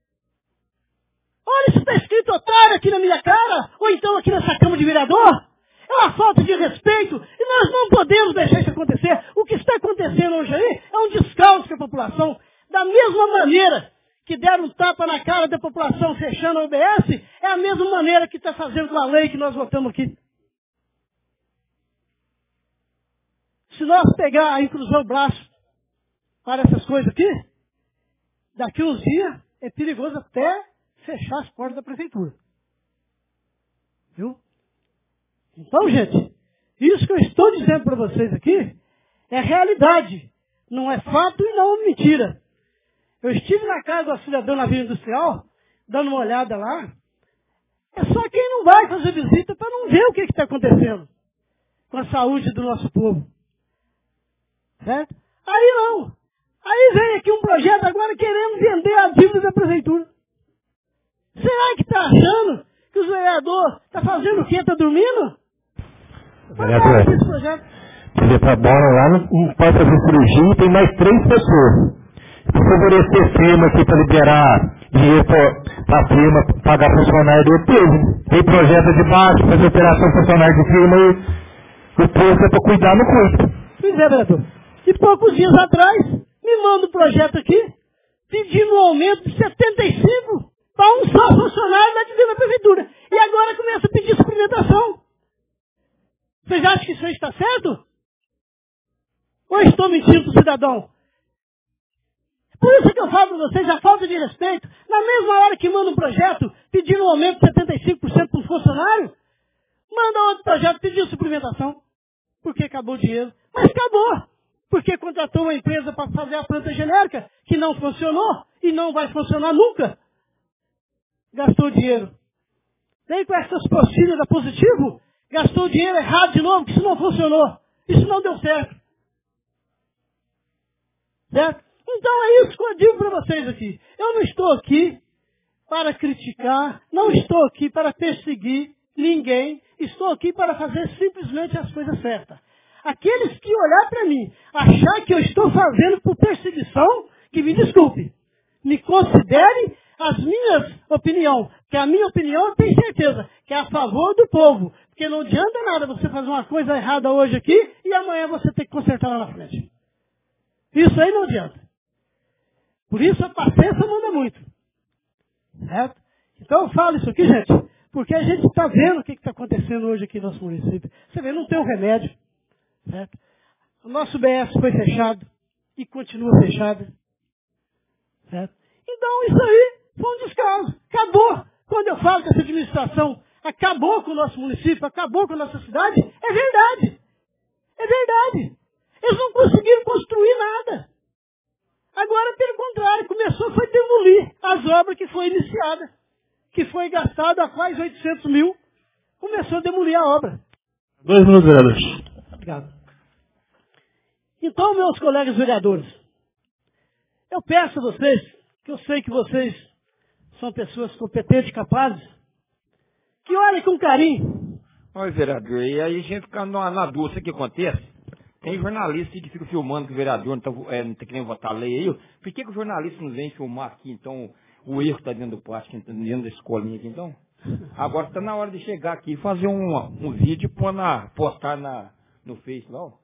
Olha, isso está escrito otário aqui na minha cara, ou então aqui nessa Câmara de Vereador. É uma falta de respeito, e nós não podemos deixar isso acontecer. O que está acontecendo hoje aí é um descalço com a população. Da mesma maneira que deram um tapa na cara da população fechando a U B S, é a mesma maneira que está fazendo com a lei que nós votamos aqui. Se nós pegar e cruzar o braço para essas coisas aqui, daqui uns dias é perigoso até fechar as portas da prefeitura. Viu? Então, gente, isso que eu estou dizendo para vocês aqui é realidade. Não é fato e não é mentira. Eu estive na casa do cidadão na Vila Industrial, dando uma olhada lá. É só quem não vai fazer visita para não ver o que está acontecendo com a saúde do nosso povo. Certo? Aí não. Aí vem aqui um projeto agora querendo vender a dívida da prefeitura. Será que está achando que o vereador está fazendo o quê? Está dormindo? Vereador, ele está bola lá, não pode fazer cirurgia e tem mais três pessoas. Se favorecer firma aqui para liberar dinheiro para a firma pagar funcionário do teve. Tem projeto de baixo, fazer operação funcionário de firma e o povo é para cuidar no custo. Pois é, vereador. E poucos dias atrás, me manda um projeto aqui, pedindo um aumento de setenta e cinco para um só funcionário da divina prefeitura. E agora começa a pedir suplementação. Vocês acham que isso aí está certo? Ou estou mentindo para o cidadão? Por isso que eu falo para vocês, a falta de respeito, na mesma hora que manda um projeto pedindo um aumento de setenta e cinco por cento para um funcionário, manda outro projeto pedindo suplementação. Porque acabou o dinheiro. Mas acabou. Porque contratou uma empresa para fazer a planta genérica, que não funcionou e não vai funcionar nunca. Gastou dinheiro. Daí com essas postilhas da Positivo, gastou dinheiro errado de novo, que isso não funcionou. Isso não deu certo. Certo? Então é isso que eu digo para vocês aqui. Eu não estou aqui para criticar, não estou aqui para perseguir ninguém, estou aqui para fazer simplesmente as coisas certas. Aqueles que olhar para mim, achar que eu estou fazendo por perseguição, que me desculpe. Me considere as minhas opiniões, que a minha opinião eu tenho certeza, que é a favor do povo. Porque não adianta nada você fazer uma coisa errada hoje aqui e amanhã você ter que consertar lá na frente. Isso aí não adianta. Por isso a paciência manda muito. Certo? Então eu falo isso aqui, gente, porque a gente está vendo o que está acontecendo hoje aqui no nosso município. Você vê, não tem um remédio. Certo? O nosso B S foi fechado e continua fechado. Certo? Então isso aí foi um descaso. Acabou. Quando eu falo que essa administração acabou com o nosso município, acabou com a nossa cidade, é verdade. É verdade. Eles não conseguiram construir nada. Agora, pelo contrário, começou foi demolir as obras que foi iniciada, que foi gastada a quase oitocentos mil, começou a demolir a obra. Dois minutos, vereadores. Obrigado. Então, meus colegas vereadores, eu peço a vocês, que eu sei que vocês são pessoas competentes e capazes, que olhem com carinho. Olha, vereador, e aí a gente fica na, na dúvida, sabe o que acontece? Tem jornalista que fica filmando que o vereador não está é, tá querendo votar a lei aí. Por que, que o jornalista não vem filmar aqui, então, o erro está dentro do pátio, dentro da escolinha aqui, então? Agora está na hora de chegar aqui e fazer um, um vídeo e pôr na, postar na, no Face lá, ó.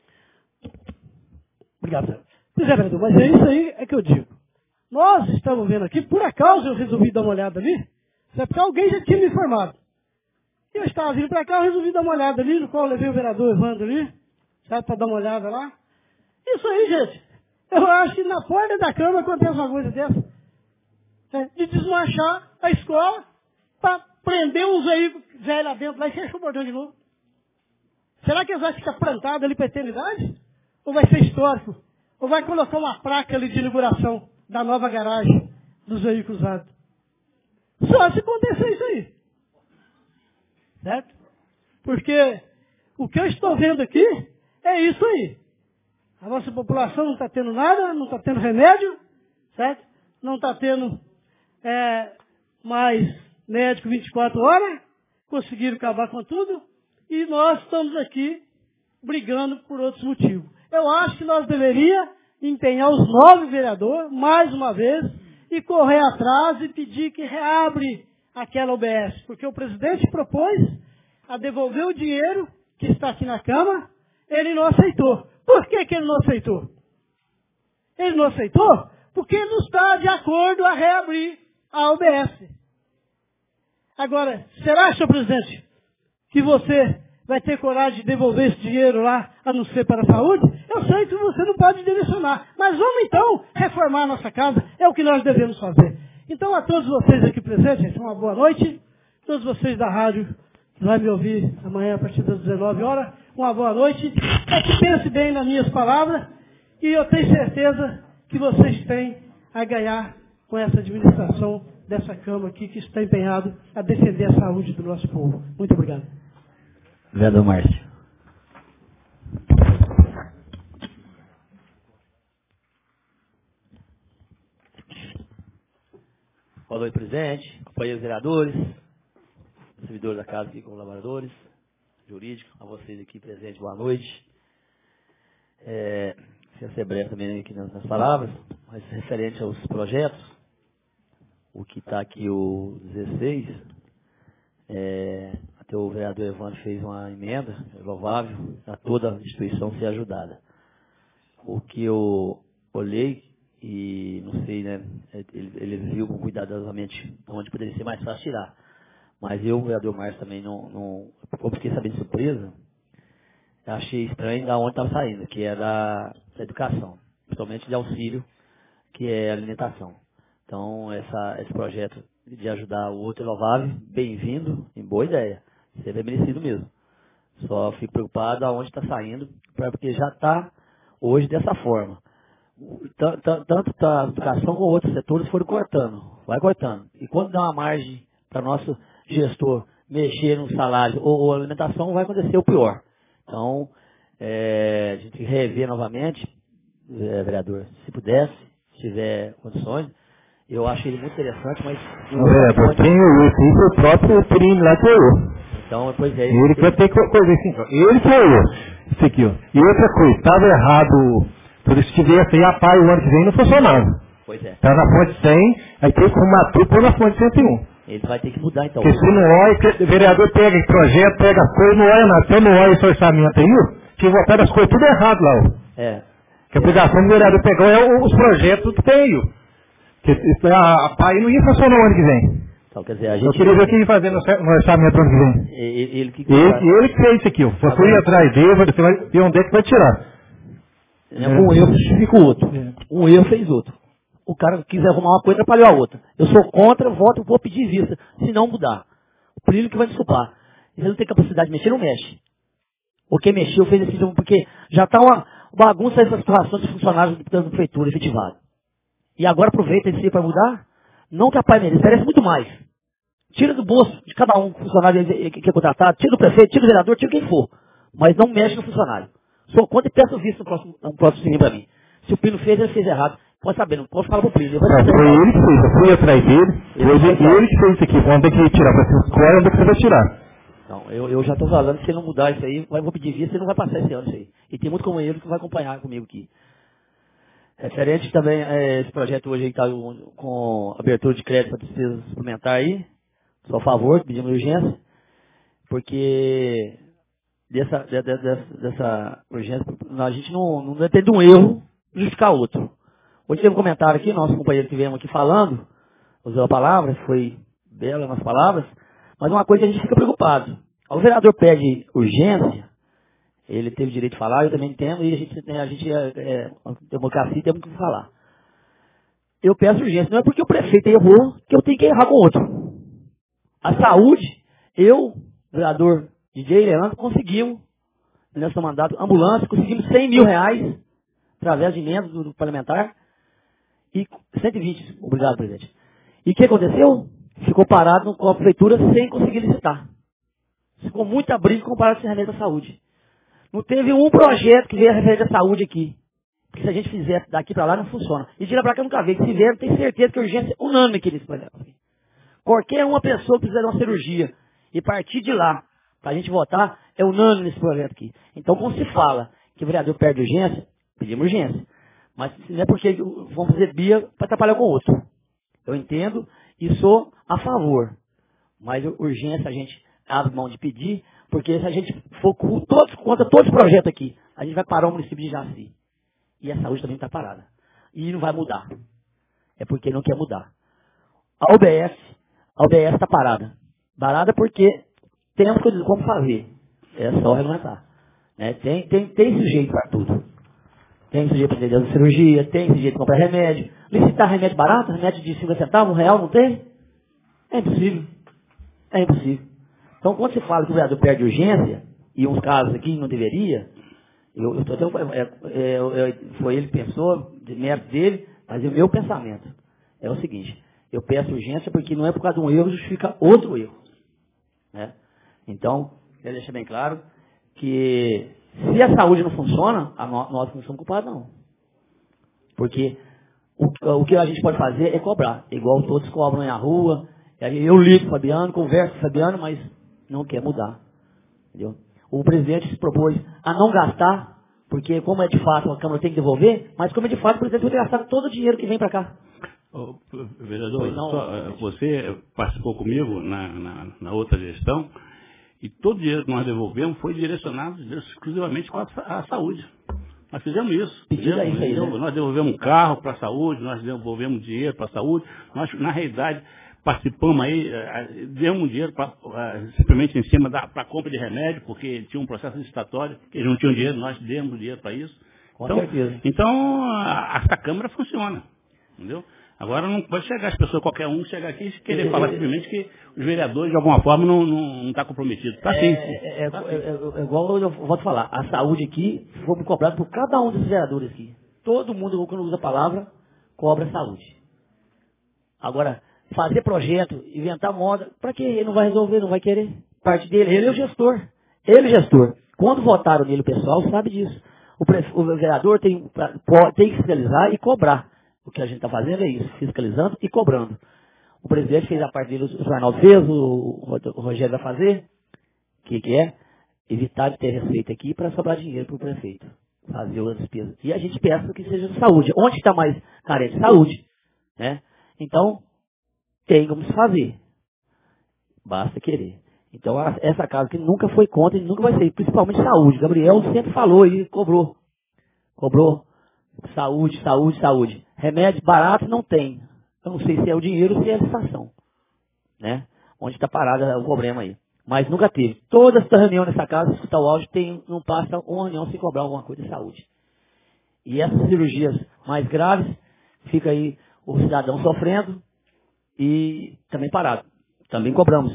Obrigado. Pois é, vereador, mas é isso aí é que eu digo. Nós estamos vendo aqui, por acaso eu resolvi dar uma olhada ali, é porque alguém já tinha me informado. Eu estava vindo para cá, eu resolvi dar uma olhada ali, no qual eu levei o vereador Evandro ali, sabe, para dar uma olhada lá. Isso aí, gente. Eu acho que na porta da Câmara acontece uma coisa dessa. É, de desmanchar a escola para prender uns veículos velhos lá dentro lá e fechar o bordão de novo. Será que eles vão ficar plantados ali para a eternidade? Ou vai ser histórico? Ou vai colocar uma placa ali de inauguração da nova garagem dos veículos usados? Só se acontecer isso aí. Certo? Porque o que eu estou vendo aqui é isso aí. A nossa população não está tendo nada, não está tendo remédio, certo? Não está tendo é, mais médico vinte e quatro horas, conseguiram acabar com tudo, e nós estamos aqui brigando por outros motivos. Eu acho que nós deveríamos empenhar os nove vereadores, mais uma vez, e correr atrás e pedir que reabre aquela O B S, porque o presidente propôs a devolver o dinheiro que está aqui na Câmara, ele não aceitou. Por que, que ele não aceitou? Ele não aceitou porque ele não está de acordo a reabrir a O B S. Agora, será, senhor presidente, que você vai ter coragem de devolver esse dinheiro lá, a não ser para a saúde? Eu sei que você não pode direcionar, mas vamos então reformar a nossa casa, é o que nós devemos fazer. Então, a todos vocês aqui presentes, uma boa noite. Todos vocês da rádio que vai me ouvir amanhã a partir das dezenove horas, uma boa noite. É que pense bem nas minhas palavras e eu tenho certeza que vocês têm a ganhar com essa administração dessa Câmara aqui que está empenhado a defender a saúde do nosso povo. Muito obrigado. Vereador Márcio. Boa noite, presidente, companheiros vereadores, servidores da casa aqui, colaboradores, jurídicos, a vocês aqui presentes, boa noite. É, sem ser breve também aqui nas, nas palavras, mas referente aos projetos, o que está aqui o dezesseis, é, ontem o vereador Evandro fez uma emenda, louvável, a toda a instituição ser ajudada. O que eu olhei, e não sei, né, ele, ele viu cuidadosamente onde poderia ser mais fácil tirar. Mas eu, o vereador Márcio, também não, não como fiquei sabendo de surpresa, achei estranho da onde estava saindo, que é da, da educação, principalmente de auxílio, que é alimentação. Então, essa, esse projeto de ajudar o outro é louvável, bem-vindo, e boa ideia. Seria merecido mesmo. Só fico preocupado aonde está saindo, porque já está hoje dessa forma. Tanto a educação como outros setores foram cortando, vai cortando. E quando dá uma margem para nosso gestor mexer no salário ou, ou alimentação, vai acontecer o pior. Então, é, a gente rever novamente, é, vereador, se pudesse, se tiver condições, eu acho ele muito interessante, mas... Não, vereador, tem o tem o próprio Perino lá que eu. Então, pois é... Ele que vai ter que coisa assim, ele que eu. Isso aqui, ó. E outra coisa, estava errado, por se tivesse aí a P A I o ano que vem não funcionava. Pois é. Está na fonte cem, aí tem que arrumar tudo por na fonte cento e um. Ele vai ter que mudar, então. Porque se não olha, o vereador pega esse projeto, pega as coisas, não olha nada. Se não olha esse orçamento aí, ó, que votar as coisas tudo errado lá, ó. É. Que a obrigação do vereador pegar é os projetos que tem, ó. Que a, a P A I não ia funcionar no ano que vem. Então, quer dizer, a gente... Eu queria ver o que ele ia fazer no, no orçamento do ano que vem. Ele, ele, que... ele, ele que fez isso aqui, ó. Eu fui atrás dele, você vai ver onde é que vai tirar. Um erro justifica o outro. Um erro fez outro. O cara quiser arrumar uma coisa, atrapalhou a outra. Eu sou contra, voto, vou pedir vista. Se não mudar. O Plínio que vai desculpar. Ele não tem capacidade de mexer, não mexe. O que mexeu fez assim, porque já está uma bagunça essa situação de funcionários da prefeitura efetivado. E agora aproveita esse para mudar? Não que a P A I merece, merece muito mais. Tira do bolso de cada um funcionário que é contratado, tira do prefeito, tira do vereador, tira quem for. Mas não mexe no funcionário. Sou contra e peço visto no próximo, no próximo cinema para mim. Se o Plínio fez, ele fez errado. Pode saber, não pode falar pro Plínio. Não, foi ele que fez, eu fui atrás dele, ele, ele, ele que fez isso aqui, vamos ter que tirar para você escolher, onde é que você vai tirar. Não, eu, eu já estou falando que se ele não mudar isso aí, eu vou pedir vista, ele não vai passar esse ano isso aí. E tem muito companheiro que vai acompanhar comigo aqui. Referente também a esse projeto hoje aí que está com abertura de crédito para despesa suplementar aí, só a favor, pedimos urgência, porque dessa, dessa, dessa urgência, a gente não, não depende de um erro justificar outro. Hoje teve um comentário aqui, nosso companheiro que veio aqui falando, usou a palavra, foi bela nas palavras, mas uma coisa que a gente fica preocupado. O vereador pede urgência, ele teve direito de falar, eu também entendo, e a gente, a gente é, é democracia, temos que falar. Eu peço urgência, não é porque o prefeito errou que eu tenho que errar com o outro. A saúde, eu, vereador D J Leandro, conseguimos, nesse mandato, ambulância, conseguimos cem mil reais, através de emendas do, do parlamentar, e cento e vinte, obrigado, presidente. E o que aconteceu? Ficou parado com a prefeitura sem conseguir licitar. Ficou muita briga comparado com o remédio da saúde. Não teve um projeto que veio a referente à saúde aqui. Porque se a gente fizer daqui para lá, não funciona. E de lá para cá, nunca veio. Se vier, tenho certeza que a urgência é unânime aqui nesse projeto. Qualquer uma pessoa que fizer uma cirurgia e partir de lá para a gente votar, é unânime nesse projeto aqui. Então, quando se fala que o vereador perde urgência, pedimos urgência. Mas não é porque vamos fazer bia para atrapalhar com o outro. Eu entendo e sou a favor. Mas urgência a gente abre mão de pedir, porque se a gente for com todos, contra todos os projetos aqui, a gente vai parar o município de Jaci. E a saúde também está parada. E não vai mudar. É porque não quer mudar. A U B S, a U B S está parada. Parada porque temos coisas como fazer. É só regulamentar. Né? Tem, tem, tem sujeito para tudo. Tem sujeito para fazer cirurgia, tem sujeito para comprar remédio. Licitar remédio barato, remédio de cinquenta centavos, um real, não tem? É impossível. É impossível. Então, quando se fala que o vereador perde urgência, e uns casos aqui não deveria, eu, eu tô até, é, é, é, foi ele que pensou, de mérito dele, mas o meu pensamento é o seguinte, eu peço urgência porque não é por causa de um erro, justifica outro erro. Né? Então, quero deixar bem claro que se a saúde não funciona, a no, nós não somos culpados, não. Porque o, o que a gente pode fazer é cobrar, igual todos cobram na rua. Eu ligo com o Fabiano, converso com o Fabiano, mas não quer mudar. Entendeu? O presidente se propôs a não gastar, porque como é de fato, a Câmara tem que devolver, mas como é de fato, o presidente vai gastar todo o dinheiro que vem para cá. Oh, vereador, não, só, você participou comigo na, na, na outra gestão E todo o dinheiro que nós devolvemos foi direcionado exclusivamente para a saúde. Nós fizemos isso. Fizemos, isso aí, né? Nós devolvemos um carro para a saúde, nós devolvemos dinheiro para a saúde. Nós, na realidade, participamos aí, demos um dinheiro pra, simplesmente em cima da para compra de remédio, porque tinha um processo licitatório, que eles não tinham dinheiro, nós demos dinheiro para isso. Com então, certeza. Então, a, essa Câmara funciona. Entendeu? Agora não pode chegar as pessoas, qualquer um, chegar aqui e querer é, falar é, simplesmente que os vereadores, de alguma forma, não estão não, não tá comprometidos. Está sim. É, é, tá é, é, é igual eu volto a falar, a saúde aqui foi cobrada por cada um dos vereadores aqui. Todo mundo, quando usa a palavra, cobra a saúde. Agora, fazer projeto, inventar moda, para que ele não vai resolver, não vai querer? Parte dele, ele é o gestor. Ele é o gestor. Quando votaram nele, o pessoal sabe disso. O, prefe... o vereador tem, tem que fiscalizar e cobrar. O que a gente está fazendo é isso, fiscalizando e cobrando. O presidente fez a parte dele, o Jornal fez, o, o Rogério vai fazer. O que, que é? Evitar de ter receita aqui para sobrar dinheiro para o prefeito. Fazer as despesas. E a gente peça que seja de saúde. Onde está mais carente? Saúde. Né? Então, tem como se fazer. Basta querer. Então, essa casa que nunca foi contra e nunca vai ser. Principalmente saúde. Gabriel sempre falou e cobrou. Cobrou. Saúde, saúde, saúde. Remédio barato não tem. Eu não sei se é o dinheiro ou se é a licitação. Né? Onde está parada o problema aí. Mas nunca teve. Toda essa reunião nessa casa, escutar o áudio, tem, não passa uma reunião sem cobrar alguma coisa de saúde. E essas cirurgias mais graves, fica aí o cidadão sofrendo e também parado. Também cobramos.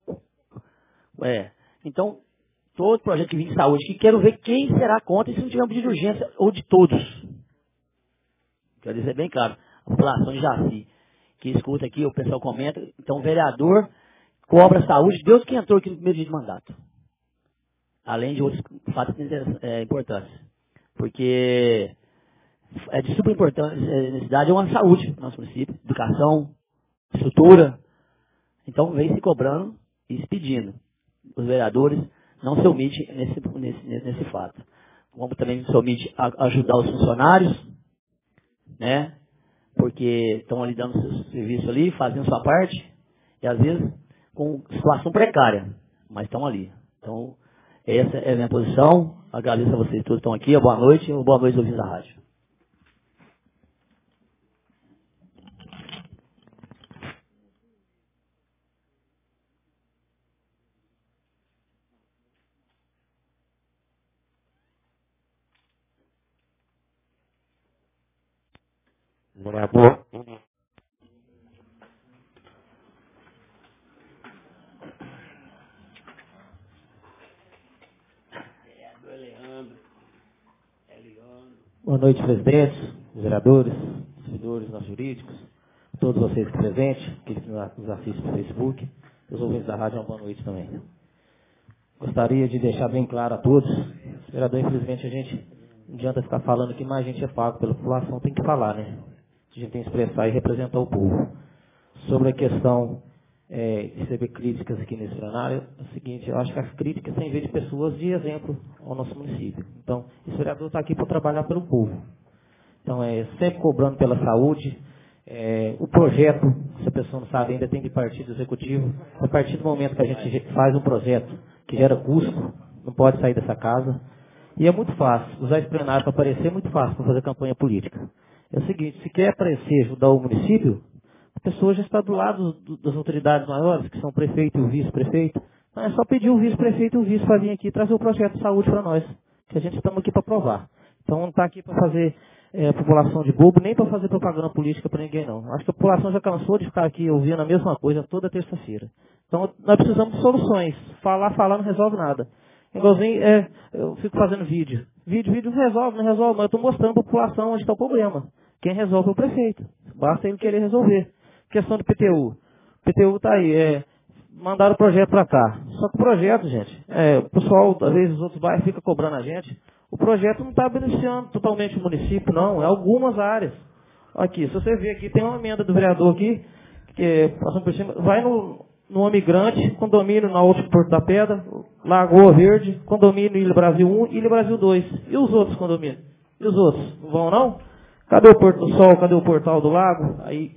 É. Então, todo projeto que vem de saúde, que quero ver quem será contra se não tiver um pedido de urgência ou de todos. Quero dizer bem claro, a população de Jaci, que escuta aqui, o pessoal comenta, então o vereador cobra a saúde, Deus que entrou aqui no primeiro dia de mandato. Além de outros fatos é, importantes. Porque é de super importância, necessidade é uma saúde no nosso município, educação, estrutura. Então vem se cobrando e se pedindo. Os vereadores não se omitem nesse, nesse, nesse fato. Como também se omite a ajudar os funcionários, né? Porque estão ali dando seu serviço ali, fazendo sua parte, e às vezes com situação precária, mas estão ali. Então, essa é a minha posição. Agradeço a vocês todos que estão aqui. Boa noite, boa noite, ouvintes da rádio. Vereador. Boa noite, presidentes, vereadores, servidores, nossos jurídicos, todos vocês que presentes, aqueles que nos assistem no Facebook, os ouvintes da rádio, uma boa noite também. Gostaria de deixar bem claro a todos, vereador, infelizmente a gente não adianta ficar falando que mais a gente é pago pela população, tem que falar, né? A gente tem que expressar e representar o povo. Sobre a questão é, de receber críticas aqui nesse plenário, é o seguinte, eu acho que as críticas têm a ver de pessoas de exemplo ao nosso município. Então, esse vereador está aqui para trabalhar pelo povo. Então, é sempre cobrando pela saúde. É, o projeto, se a pessoa não sabe, ainda tem que partir do executivo. A partir do momento que a gente faz um projeto que gera custo, não pode sair dessa casa. E é muito fácil, usar esse plenário para aparecer é muito fácil para fazer campanha política. É o seguinte, se quer aparecer, ajudar o município, a pessoa já está do lado do, das autoridades maiores, que são o prefeito e o vice-prefeito. Então é só pedir o vice-prefeito e o vice para vir aqui e trazer o projeto de saúde para nós, que a gente estamos aqui para aprovar. Então não está aqui para fazer é, população de bobo, nem para fazer propaganda política para ninguém, não. Acho que a população já cansou de ficar aqui ouvindo a mesma coisa toda terça-feira. Então nós precisamos de soluções. Falar, falar não resolve nada. Igualzinho, é, eu fico fazendo vídeo. Vídeo, vídeo não resolve, não resolve, mas eu estou mostrando para a população onde está o problema. Quem resolve é o prefeito. Basta ele querer resolver. Questão do P T U. O P T U está aí, é, mandaram o projeto para cá. Só que o projeto, gente, é, o pessoal, às vezes, os outros bairros ficam cobrando a gente. O projeto não está beneficiando totalmente o município, não. É algumas áreas. Aqui, se você ver aqui, tem uma emenda do vereador aqui, que passando por cima, vai no, no Homem Grande, condomínio na Última Porto da Pedra, Lagoa Verde, condomínio Ilha Brasil um, Ilha Brasil dois. E os outros condomínios? E os outros? Não vão, não? Cadê o Porto do Sol? Cadê o Portal do Lago? Aí,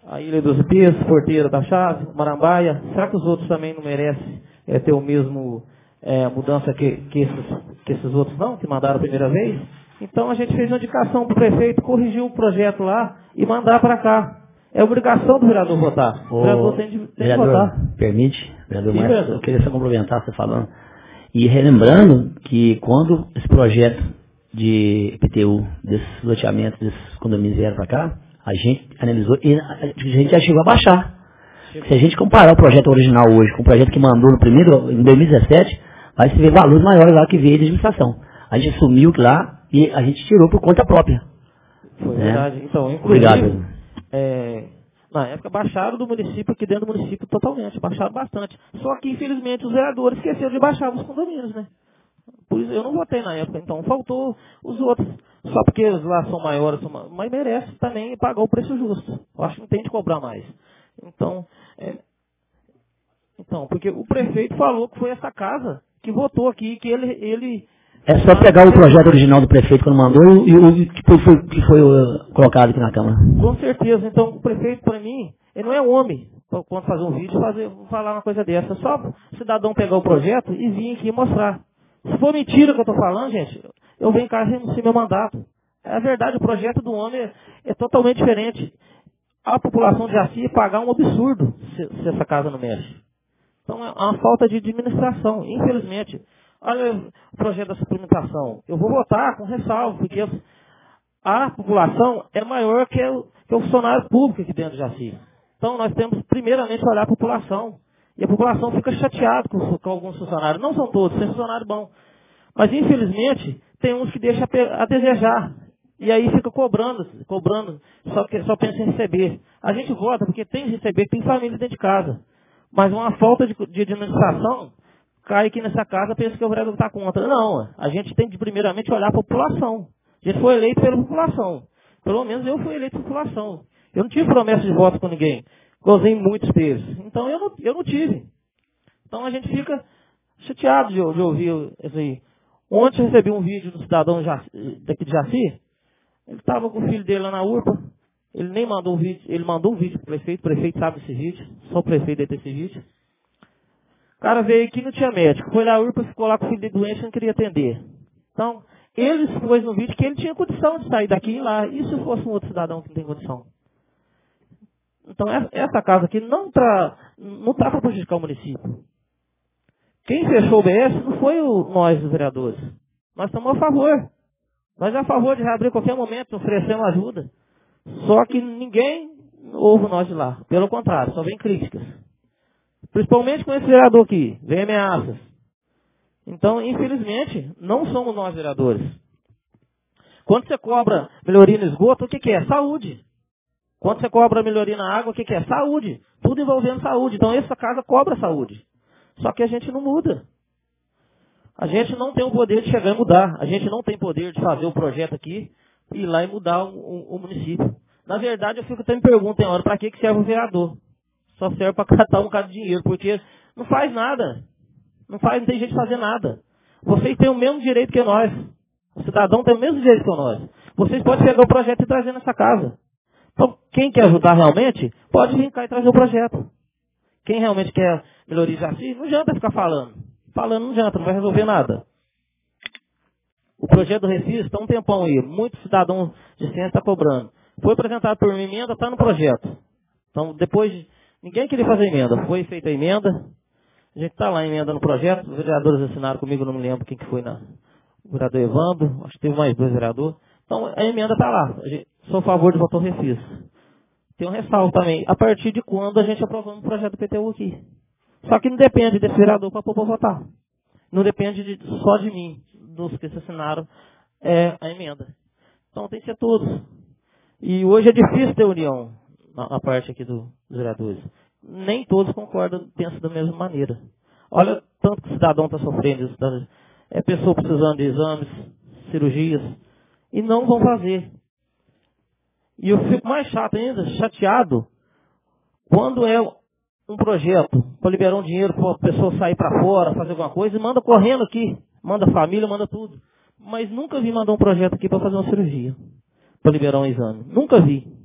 a Ilha dos Ipês, Porteira da Chave, Marambaia. Será que os outros também não merecem é, ter o mesmo é, mudança que, que, esses, que esses outros não, que mandaram a primeira vez? Então a gente fez uma indicação para o prefeito, corrigir o projeto lá e mandar para cá. É obrigação do vereador votar. O, o vereador tem de, tem vereador, de votar. Permite, vereador Sim, Marcos, vereador. eu queria só complementar você falando. E relembrando que quando esse projeto de I P T U, desses loteamentos, desses condomínios vieram para cá, a gente analisou e a gente já chegou a baixar. Se a gente comparar o projeto original hoje com o projeto que mandou no primeiro, em dois mil e dezessete, vai se ver valores maiores lá que veio de administração. A gente assumiu que lá e a gente tirou por conta própria. Foi né? verdade. Então, inclusive, Obrigado. É, na época baixaram do município, aqui dentro do município totalmente, baixaram bastante. Só que, infelizmente, os vereadores esqueceram de baixar os condomínios, né? Por isso eu não votei na época, então faltou os outros. Só porque eles lá são maiores, são ma- mas merece também pagar o preço justo. Eu acho que não tem de cobrar mais. Então, é, então, porque o prefeito falou que foi essa casa que votou aqui, que ele... ele É só pegar o projeto original do prefeito quando mandou e o que foi, foi, que foi uh, colocado aqui na Câmara. Com certeza. Então, o prefeito, para mim, ele não é homem pra- quando fazer um vídeo fazer, falar uma coisa dessa. É só o cidadão pegar o projeto e vir aqui mostrar. Se for mentira que eu estou falando, gente, eu venho cá e renuncio meu mandato. É verdade, o projeto do homem é, é totalmente diferente. A população de Jaci ia pagar um absurdo se, se essa casa não mexe. Então, é uma falta de administração, infelizmente. Olha o projeto da suplementação. Eu vou votar com ressalvo, porque a população é maior que o, que o funcionário público aqui dentro de Jaci. Então, nós temos, primeiramente, que olhar a população. E a população fica chateada com, com alguns funcionários. Não são todos, tem funcionário bom. Mas, infelizmente, tem uns que deixam a, pe- a desejar. E aí fica cobrando, cobrando, só, que, só pensa em receber. A gente vota porque tem que receber, tem família dentro de casa. Mas uma falta de, de administração cai aqui nessa casa, pensa que o vereador está contra. Não, a gente tem de primeiramente olhar a população. A gente foi eleito pela população. Pelo menos eu fui eleito pela população. Eu não tive promessa de voto com ninguém. Gozei muitos deles. Então eu não, eu não tive. Então a gente fica chateado de, de ouvir isso aí. Ontem eu recebi um vídeo do cidadão Jaci, daqui de Jaci. Ele estava com o filho dele lá na U R P A. Ele nem mandou um vídeo. Ele mandou um vídeo para o prefeito. O prefeito sabe desse vídeo. Só o prefeito deve ter esse vídeo. O cara veio aqui e não tinha médico. Foi lá na U R P A, ficou lá com o filho de doente e não queria atender. Então, ele expôs no vídeo que ele tinha condição de sair daqui e ir lá. E se fosse um outro cidadão que não tem condição? Então, essa casa aqui não está não tá para prejudicar o município. Quem fechou o B S não foi o, nós, os vereadores. Nós estamos a favor. Nós é a favor de reabrir a qualquer momento, oferecendo ajuda. Só que ninguém ouve nós de lá. Pelo contrário, só vem críticas. Principalmente com esse vereador aqui. Vem ameaças. Então, infelizmente, não somos nós vereadores. Quando você cobra melhoria no esgoto, o que, que é? Saúde. Quando você cobra melhoria na água, o que, que é? Saúde. Tudo envolvendo saúde. Então, essa casa cobra saúde. Só que a gente não muda. A gente não tem o poder de chegar e mudar. A gente não tem poder de fazer o projeto aqui e ir lá e mudar o, o, o município. Na verdade, eu fico até me perguntando tem hora, para que, que serve o vereador? Só serve para catar um bocado de dinheiro, porque não faz nada. Não faz, não tem jeito de fazer nada. Vocês têm o mesmo direito que nós. O cidadão tem o mesmo direito que nós. Vocês podem pegar o projeto e trazer nessa casa. Então, quem quer ajudar realmente, pode vir cá e trazer o projeto. Quem realmente quer melhoria de Jaci, não adianta ficar falando. Falando não adianta, não vai resolver nada. O projeto do Refis está um tempão aí. Muitos cidadãos de ciência estão cobrando. Foi apresentado por uma emenda, está no projeto. Então, depois, ninguém queria fazer emenda. Foi feita a emenda. A gente está lá a emenda no projeto. Os vereadores assinaram comigo, não me lembro quem que foi. Na... O vereador Evandro, acho que teve mais dois vereadores. Então, a emenda está lá. A gente, sou a favor de votar o Refis. Tem um ressalvo também. A partir de quando a gente aprovamos o projeto do P T U aqui. Só que não depende desse vereador para pôr para votar. Não depende de, só de mim, dos que se assinaram é, a emenda. Então tem que ser todos. E hoje é difícil ter união na, na parte aqui do, dos vereadores. Nem todos concordam, pensam da mesma maneira. Olha tanto que o cidadão está sofrendo. Tá, é pessoa precisando de exames, cirurgias, e não vão fazer. E eu fico mais chato ainda, chateado, quando é um projeto para liberar um dinheiro para a pessoa sair para fora, fazer alguma coisa, e manda correndo aqui. Manda família, manda tudo. Mas nunca vi mandar um projeto aqui para fazer uma cirurgia. Para liberar um exame. Nunca vi.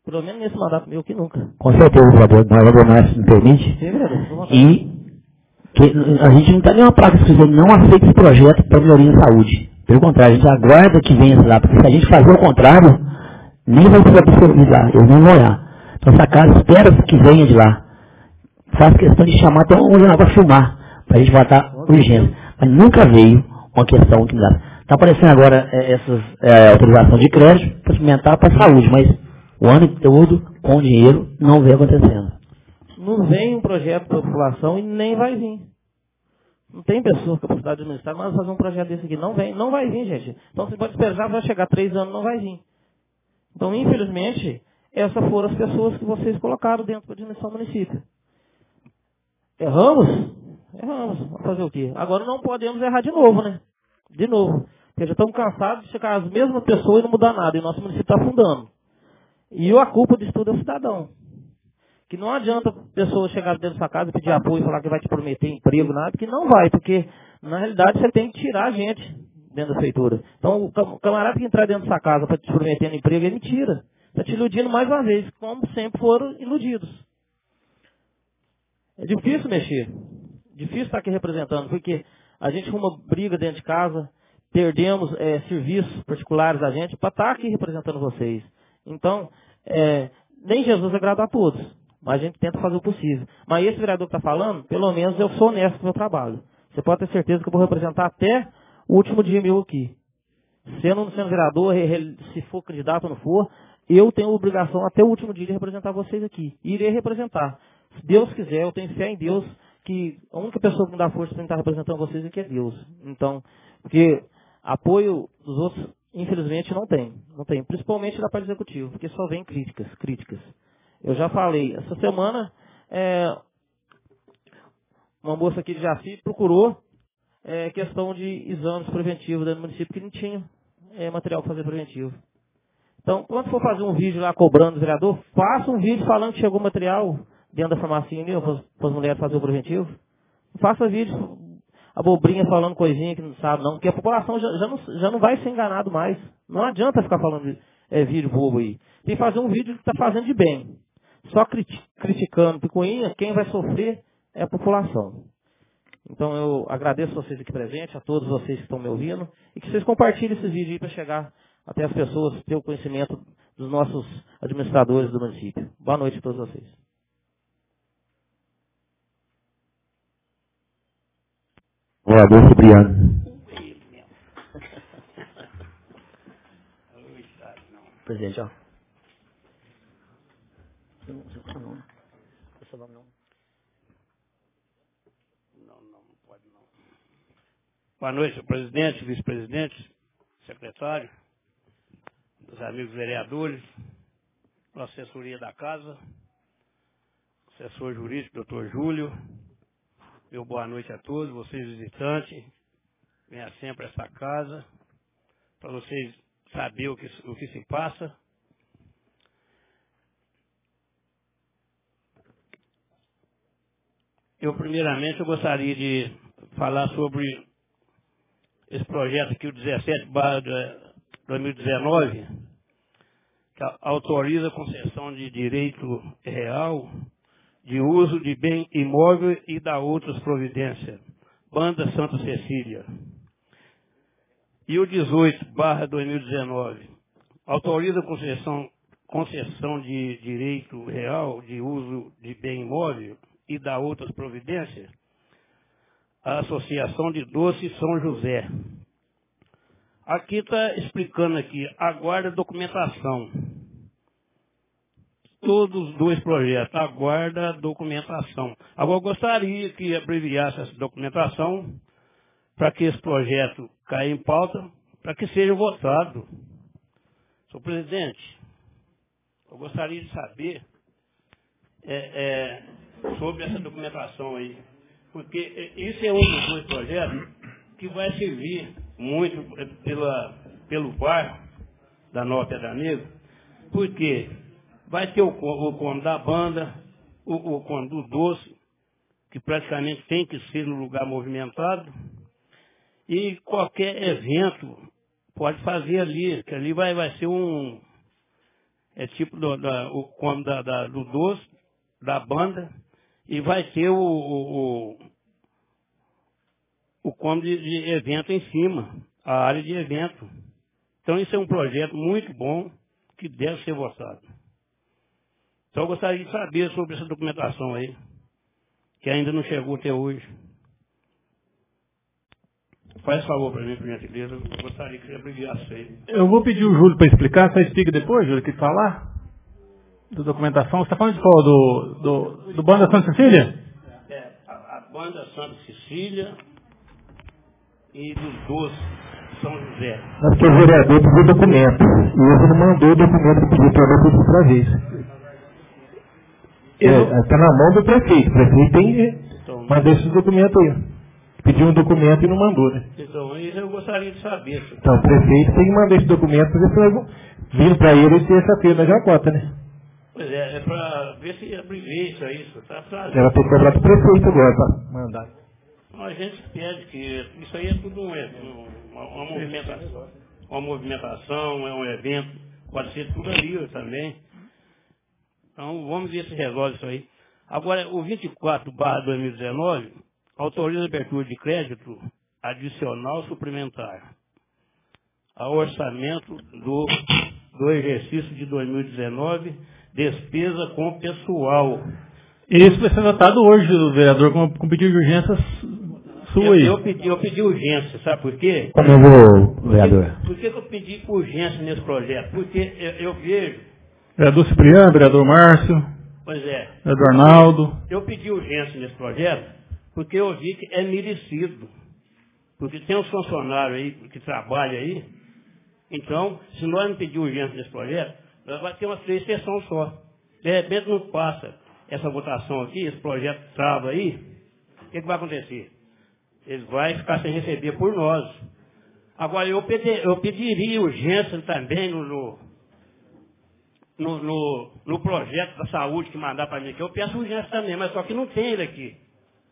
Pelo menos nesse mandato meu que nunca. Com certeza, vereador, vereador Márcio, me permite. Sim, vereador. E que a gente não está nenhuma placa escrevendo, não aceita esse projeto para melhoria em saúde. Pelo contrário, a gente aguarda que venha lá, porque se a gente fazer o contrário, nem vai ser absorvido lá, eu nem vou olhar. Então essa casa espera que venha de lá. Faz questão de chamar até um jornal para filmar, para a gente votar urgência. Mas nunca veio uma questão que dá. Está aparecendo agora é, essas é, autorização de crédito para experimentar para a saúde, mas o ano todo, com dinheiro, não vem acontecendo. Não vem um projeto para a população e nem vai vir. Não tem pessoa com capacidade de administrar, mas fazer um projeto desse aqui não vem, não vai vir, gente. Então você pode esperar, vai chegar três anos, não vai vir. Então, infelizmente, essas foram as pessoas que vocês colocaram dentro da administração do município. Erramos? Erramos. Vamos fazer o quê? Agora não podemos errar de novo, né? De novo. Porque já estamos cansados de chegar as mesmas pessoas e não mudar nada. E o nosso município está afundando. E a culpa disso tudo é o cidadão. Que não adianta a pessoa chegar dentro da sua casa e pedir apoio e falar que vai te prometer emprego, nada, que não vai, porque na realidade você tem que tirar a gente dentro da feitura. Então o camarada que entrar dentro da sua casa para te prometer emprego, ele tira. Está te iludindo mais uma vez, como sempre foram iludidos. É difícil mexer. Difícil estar aqui representando, porque a gente arruma briga dentro de casa, perdemos é, serviços particulares da gente para estar aqui representando vocês. Então, é, nem Jesus agrada a todos, mas a gente tenta fazer o possível. Mas esse vereador que está falando, pelo menos eu sou honesto com o meu trabalho. Você pode ter certeza que eu vou representar até o último dia meu aqui. Sendo ou não sendo vereador, se for candidato ou não for, eu tenho a obrigação até o último dia de representar vocês aqui. E irei representar. Se Deus quiser, eu tenho fé em Deus, que a única pessoa que me dá força para estar representando vocês aqui é Deus. Então, porque apoio dos outros, infelizmente, não tem. Não tem. Principalmente da parte executiva, porque só vem críticas, críticas. Eu já falei, essa semana, é, uma moça aqui de Jaci procurou é, questão de exames preventivos dentro do município que não tinha é, material para fazer preventivo. Então, quando for fazer um vídeo lá cobrando o vereador, faça um vídeo falando que chegou material dentro da farmácia para as mulheres fazer o preventivo. Faça vídeo, abobrinha falando coisinha que não sabe não, porque a população já, já, não, já não vai ser enganado mais. Não adianta ficar falando de é, vídeo bobo aí. Tem que fazer um vídeo que está fazendo de bem. Só criti criticando picuinha, quem vai sofrer é a população. Então eu agradeço vocês aqui presentes, a todos vocês que estão me ouvindo, e que vocês compartilhem esses vídeos aí para chegar até as pessoas, ter o conhecimento dos nossos administradores do município. Boa noite a todos vocês. Vereador Cipriano. Presidente, ó. Boa noite, senhor presidente, vice-presidente, secretário, dos amigos vereadores, da assessoria da casa, assessor jurídico, doutor Júlio. Meu boa noite a todos, vocês visitantes. Venha sempre a essa casa, para vocês saberem o que, o que se passa. Eu, primeiramente, eu gostaria de falar sobre esse projeto aqui, o dezessete barra dois mil e dezenove, que autoriza a concessão de direito real de uso de bem imóvel e da outras providências. Banda Santa Cecília. E o dezoito barra dois mil e dezenove, autoriza a concessão, concessão de direito real de uso de bem imóvel e da outras providências a Associação de Doce São José. Aqui está explicando aqui, aguarda documentação. Todos os dois projetos, aguarda documentação. Agora eu gostaria que abreviasse essa documentação para que esse projeto caia em pauta, para que seja votado. Senhor presidente, eu gostaria de saber é, é, sobre essa documentação aí. Porque isso é um dos dois projetos que vai servir muito pela, pelo bairro da Nova Pedra Negra, porque vai ter o, o Conde da Banda, o, o Conde do Doce, que praticamente tem que ser no lugar movimentado, e qualquer evento pode fazer ali, que ali vai, vai ser um... é tipo do, da, o cômodo da, da, do doce, da banda, e vai ter o, o, o, o cômodo de, de evento em cima, a área de evento. Então isso é um projeto muito bom que deve ser votado. Então eu gostaria de saber sobre essa documentação aí, que ainda não chegou até hoje. Faz favor para mim, por gentileza, eu gostaria que você abreviasse aí. Eu vou pedir o Júlio para explicar, você explica depois, Júlio, que falar da documentação. Você está falando de qual? Do, do, do Banda Santa Cecília? É, a, a Banda Santa Cecília e dos doces São José. Mas que o vereador pediu documento, e ele não mandou o documento que pediu para eu outra vez. Está na mão do prefeito, o prefeito tem que então, mandar esse documento aí. Pediu um documento e não mandou, né? Então, isso eu gostaria de saber. Senhor. Então, o prefeito tem que mandar esse documento para ver se vir para ele terça-feira na Jacota, né? Pois é, é para ver se abrevia isso aí. Isso tá trazendo. Ela tem que cobrar do prefeito agora para mandar. Então, a gente pede que isso aí é tudo um, uma, uma movimentação. Uma movimentação, é um evento, pode ser tudo ali também. Então, vamos ver se resolve isso aí. Agora, o vinte e quatro barra dois mil e dezenove autoriza a abertura de crédito adicional suplementar ao orçamento do, do exercício de dois mil e dezenove, despesa com pessoal. Isso vai ser votado hoje, o vereador, com, com pedido de urgência sua aí. Eu, eu, pedi, eu pedi urgência, sabe por quê? Como eu vou, vereador? Por que, por que eu pedi urgência nesse projeto? Porque eu, eu vejo... Vereador Cipriano, vereador Márcio, pois é, vereador Arnaldo. Eu pedi urgência nesse projeto porque eu vi que é merecido. Porque tem uns funcionários aí que trabalham aí. Então, se nós não pedirmos urgência nesse projeto, nós vamos ter umas três sessões só. De repente não passa essa votação aqui, esse projeto trava aí, o que, que vai acontecer? Eles vão ficar sem receber por nós. Agora, eu, pedi, eu pediria urgência também no, no, no, no, no projeto da saúde que mandar para mim aqui. Eu peço urgência também, mas só que não tem ele aqui.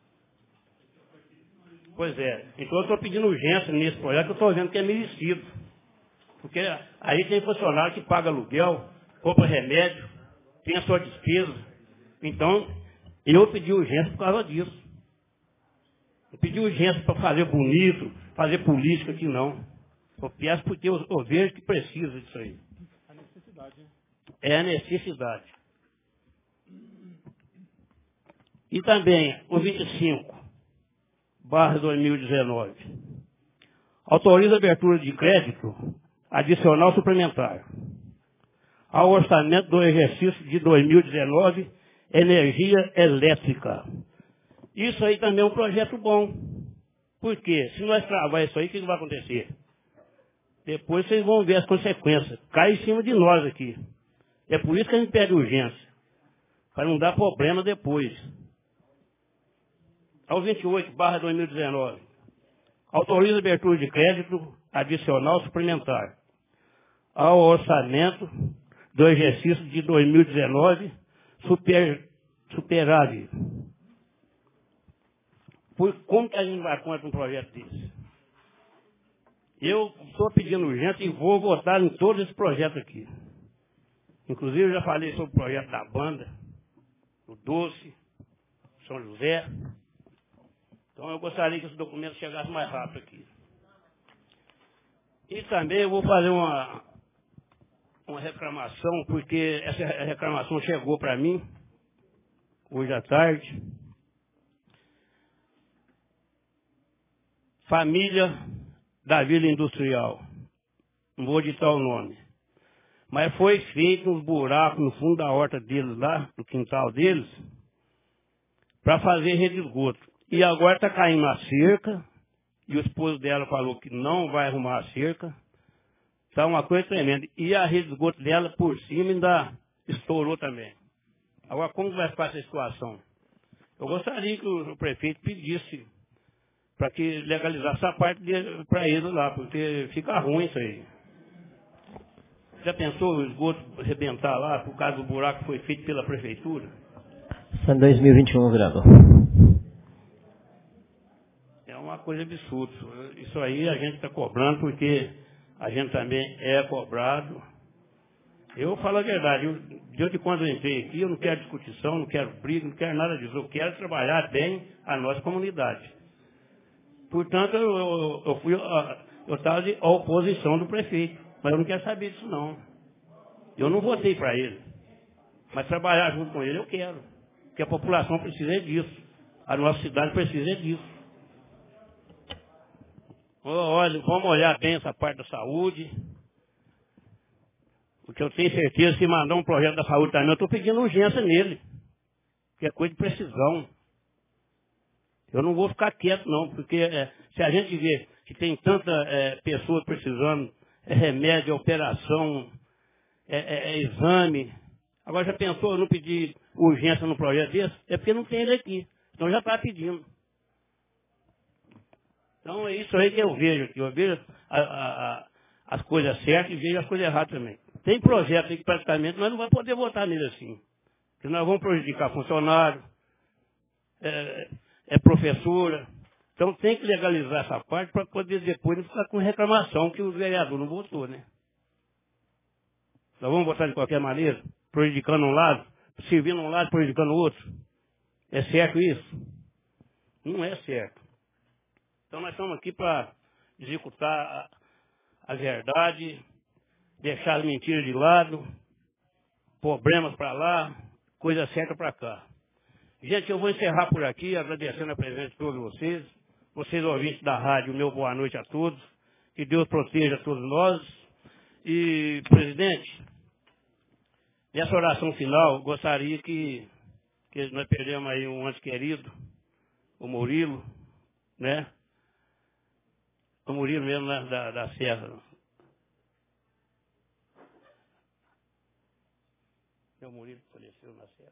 Pois é. Então eu estou pedindo urgência nesse projeto, que eu estou vendo que é merecido. Porque aí tem funcionário que paga aluguel, compra remédio, tem a sua despesa. Então, eu pedi urgência por causa disso. Eu pedi urgência para fazer bonito, fazer política aqui, não. Eu peço porque eu, eu vejo que precisa disso aí. A necessidade, né? É a necessidade. E também o vinte e cinco barra dois mil e dezenove. Autoriza a abertura de crédito adicional suplementar ao orçamento do exercício de dois mil e dezenove, energia elétrica. Isso aí também é um projeto bom. Por quê? Se nós travar isso aí, o que vai acontecer? Depois vocês vão ver as consequências. Cai em cima de nós aqui. É por isso que a gente pede urgência. Para não dar problema depois. Ao vinte e oito barra dois mil e dezenove. Autoriza a abertura de crédito adicional suplementar ao orçamento do exercício de dois mil e dezenove, super, superávit. Por, como que a gente vai contra um projeto desse? Eu estou pedindo urgência e vou votar em todos esses projetos aqui. Inclusive, eu já falei sobre o projeto da banda, do Doce, São José. Então, eu gostaria que esse documento chegasse mais rápido aqui. E também eu vou fazer uma, uma reclamação, porque essa reclamação chegou para mim, hoje à tarde. Família da Vila Industrial. Não vou ditar o nome. Mas foi feito uns buracos no fundo da horta deles lá, no quintal deles, para fazer rede de esgoto. E agora está caindo a cerca, e o esposo dela falou que não vai arrumar a cerca. Está uma coisa tremenda. E a rede de esgoto dela por cima ainda estourou também. Agora, como vai ficar essa situação? Eu gostaria que o prefeito pedisse para que legalizasse essa parte para eles lá, porque fica ruim isso aí. Já pensou o esgoto arrebentar lá por causa do buraco que foi feito pela prefeitura? Isso é dois mil e vinte e um, vereador. É uma coisa absurda. Isso aí a gente está cobrando porque a gente também é cobrado. Eu falo a verdade, eu, desde quando eu entrei aqui, eu não quero discussão, não quero briga, não quero nada disso. Eu quero trabalhar bem a nossa comunidade. Portanto, eu, eu, eu fui, eu estava de oposição do prefeito, mas eu não quero saber disso não. Eu não votei para ele, mas trabalhar junto com ele eu quero, porque a população precisa disso, a nossa cidade precisa disso. Olha, vamos olhar bem essa parte da saúde. Porque eu tenho certeza, se mandar um projeto da saúde também, eu estou pedindo urgência nele. Que é coisa de precisão. Eu não vou ficar quieto, não, porque é, se a gente vê que tem tanta é, pessoas precisando, é remédio, é operação, é, é, é exame. Agora já pensou eu não pedir urgência num projeto desse? É porque não tem ele aqui. Então já está pedindo. Então é isso aí que eu vejo aqui. Eu vejo a, a, a, as coisas certas e vejo as coisas erradas também. Tem projeto aí que praticamente nós não vamos poder votar nele assim. Porque nós vamos prejudicar funcionário, é, é professora. Então tem que legalizar essa parte para poder depois não ficar com reclamação que o vereador não votou, né? Nós vamos votar de qualquer maneira, prejudicando um lado, servindo um lado, prejudicando o outro. É certo isso? Não é certo. Então nós estamos aqui para executar a, a verdade, deixar as mentiras de lado, problemas para lá, coisa certa para cá. Gente, eu vou encerrar por aqui, agradecendo a presença de todos vocês, vocês ouvintes da rádio, meu boa noite a todos, que Deus proteja todos nós. E, presidente, nessa oração final, gostaria que, que nós perdemos aí um antes querido, o Murilo, né? O Murilo mesmo, né, da, da Serra. O Murilo faleceu na Serra.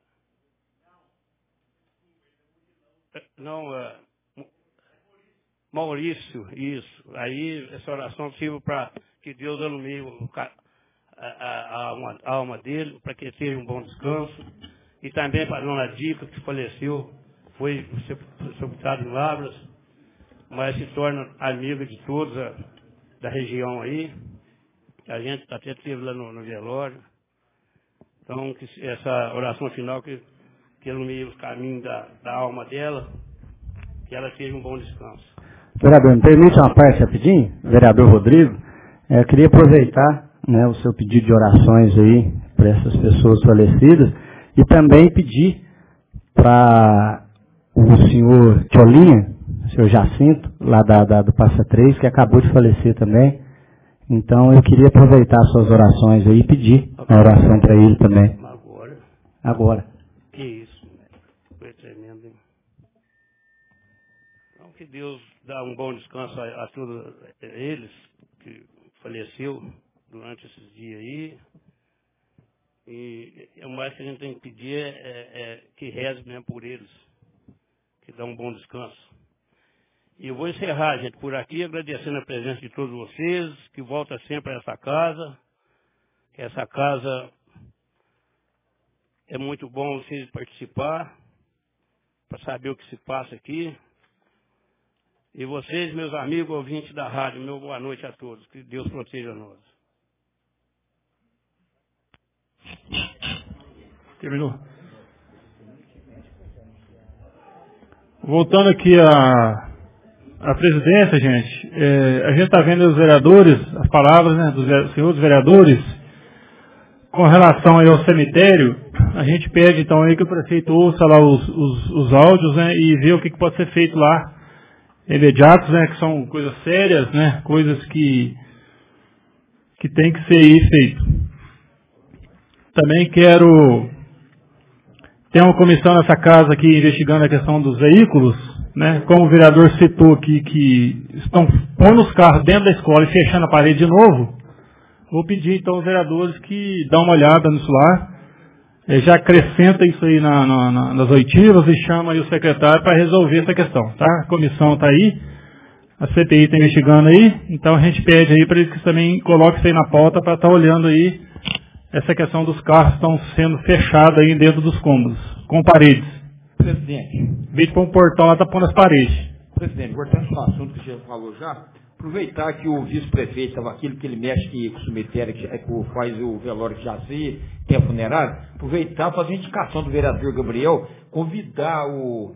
Não, uh, Maurício, isso. Aí essa oração sirva para que Deus ilumine a, a, a, alma, a alma dele, para que ele tenha um bom descanso. E também para a dona Dica, que faleceu, foi sepultada em Lavras, mas se torna amiga de todos a, da região aí. A gente até esteve lá no, no velório. Então, que essa oração final que, que ilumine os caminhos da, da alma dela, que ela tenha um bom descanso. Vereador, me permite uma parte rapidinho? Vereador Rodrigo, é, eu queria aproveitar, né, o seu pedido de orações aí para essas pessoas falecidas e também pedir para o senhor Tcholinha, o senhor Jacinto, lá da, da, do Passa Três, que acabou de falecer também. Então, eu queria aproveitar suas orações aí e pedir uma oração para ele também. Agora? Agora. Que isso, né? Foi tremendo, hein? Então, que Deus dá um bom descanso a, a todos eles que faleceu durante esses dias aí. E o mais que a gente tem que pedir é, é, é que reze mesmo por eles, que dá um bom descanso. E eu vou encerrar, gente, por aqui, agradecendo a presença de todos vocês, que volta sempre a essa casa. Essa casa é muito bom vocês participar, para saber o que se passa aqui. E vocês, meus amigos ouvintes da rádio, meu boa noite a todos. Que Deus proteja nós. Terminou. Voltando aqui a... A presidência, gente, é, a gente está vendo os vereadores, as palavras, né, dos senhores vereadores, com relação aí ao cemitério, a gente pede então aí que o prefeito ouça lá os, os, os áudios, né, e vê o que, que pode ser feito lá, imediatos, né, que são coisas sérias, né, coisas que, que tem que ser aí feito. Também quero, tem uma comissão nessa casa aqui investigando a questão dos veículos, né, como o vereador citou aqui, que estão pondo os carros dentro da escola e fechando a parede de novo, vou pedir então aos vereadores que dão uma olhada nisso lá, é, já acrescenta isso aí na, na, nas oitivas e chama aí o secretário para resolver essa questão, tá? A comissão está aí, a C P I está investigando aí, então a gente pede aí para eles que também coloquem isso aí na pauta para estar tá olhando aí essa questão dos carros que estão sendo fechados aí dentro dos cômodos, com paredes. Presidente. Em vez de pôr um portão lá, tá pondo as paredes. Presidente, voltando ao assunto que o senhor falou já, aproveitar que o vice-prefeito estava aqui, que ele mexe aqui com o cemitério, que, que faz o velório que já sei, tem a funerária, aproveitar fazer a indicação do vereador Gabriel, convidar o,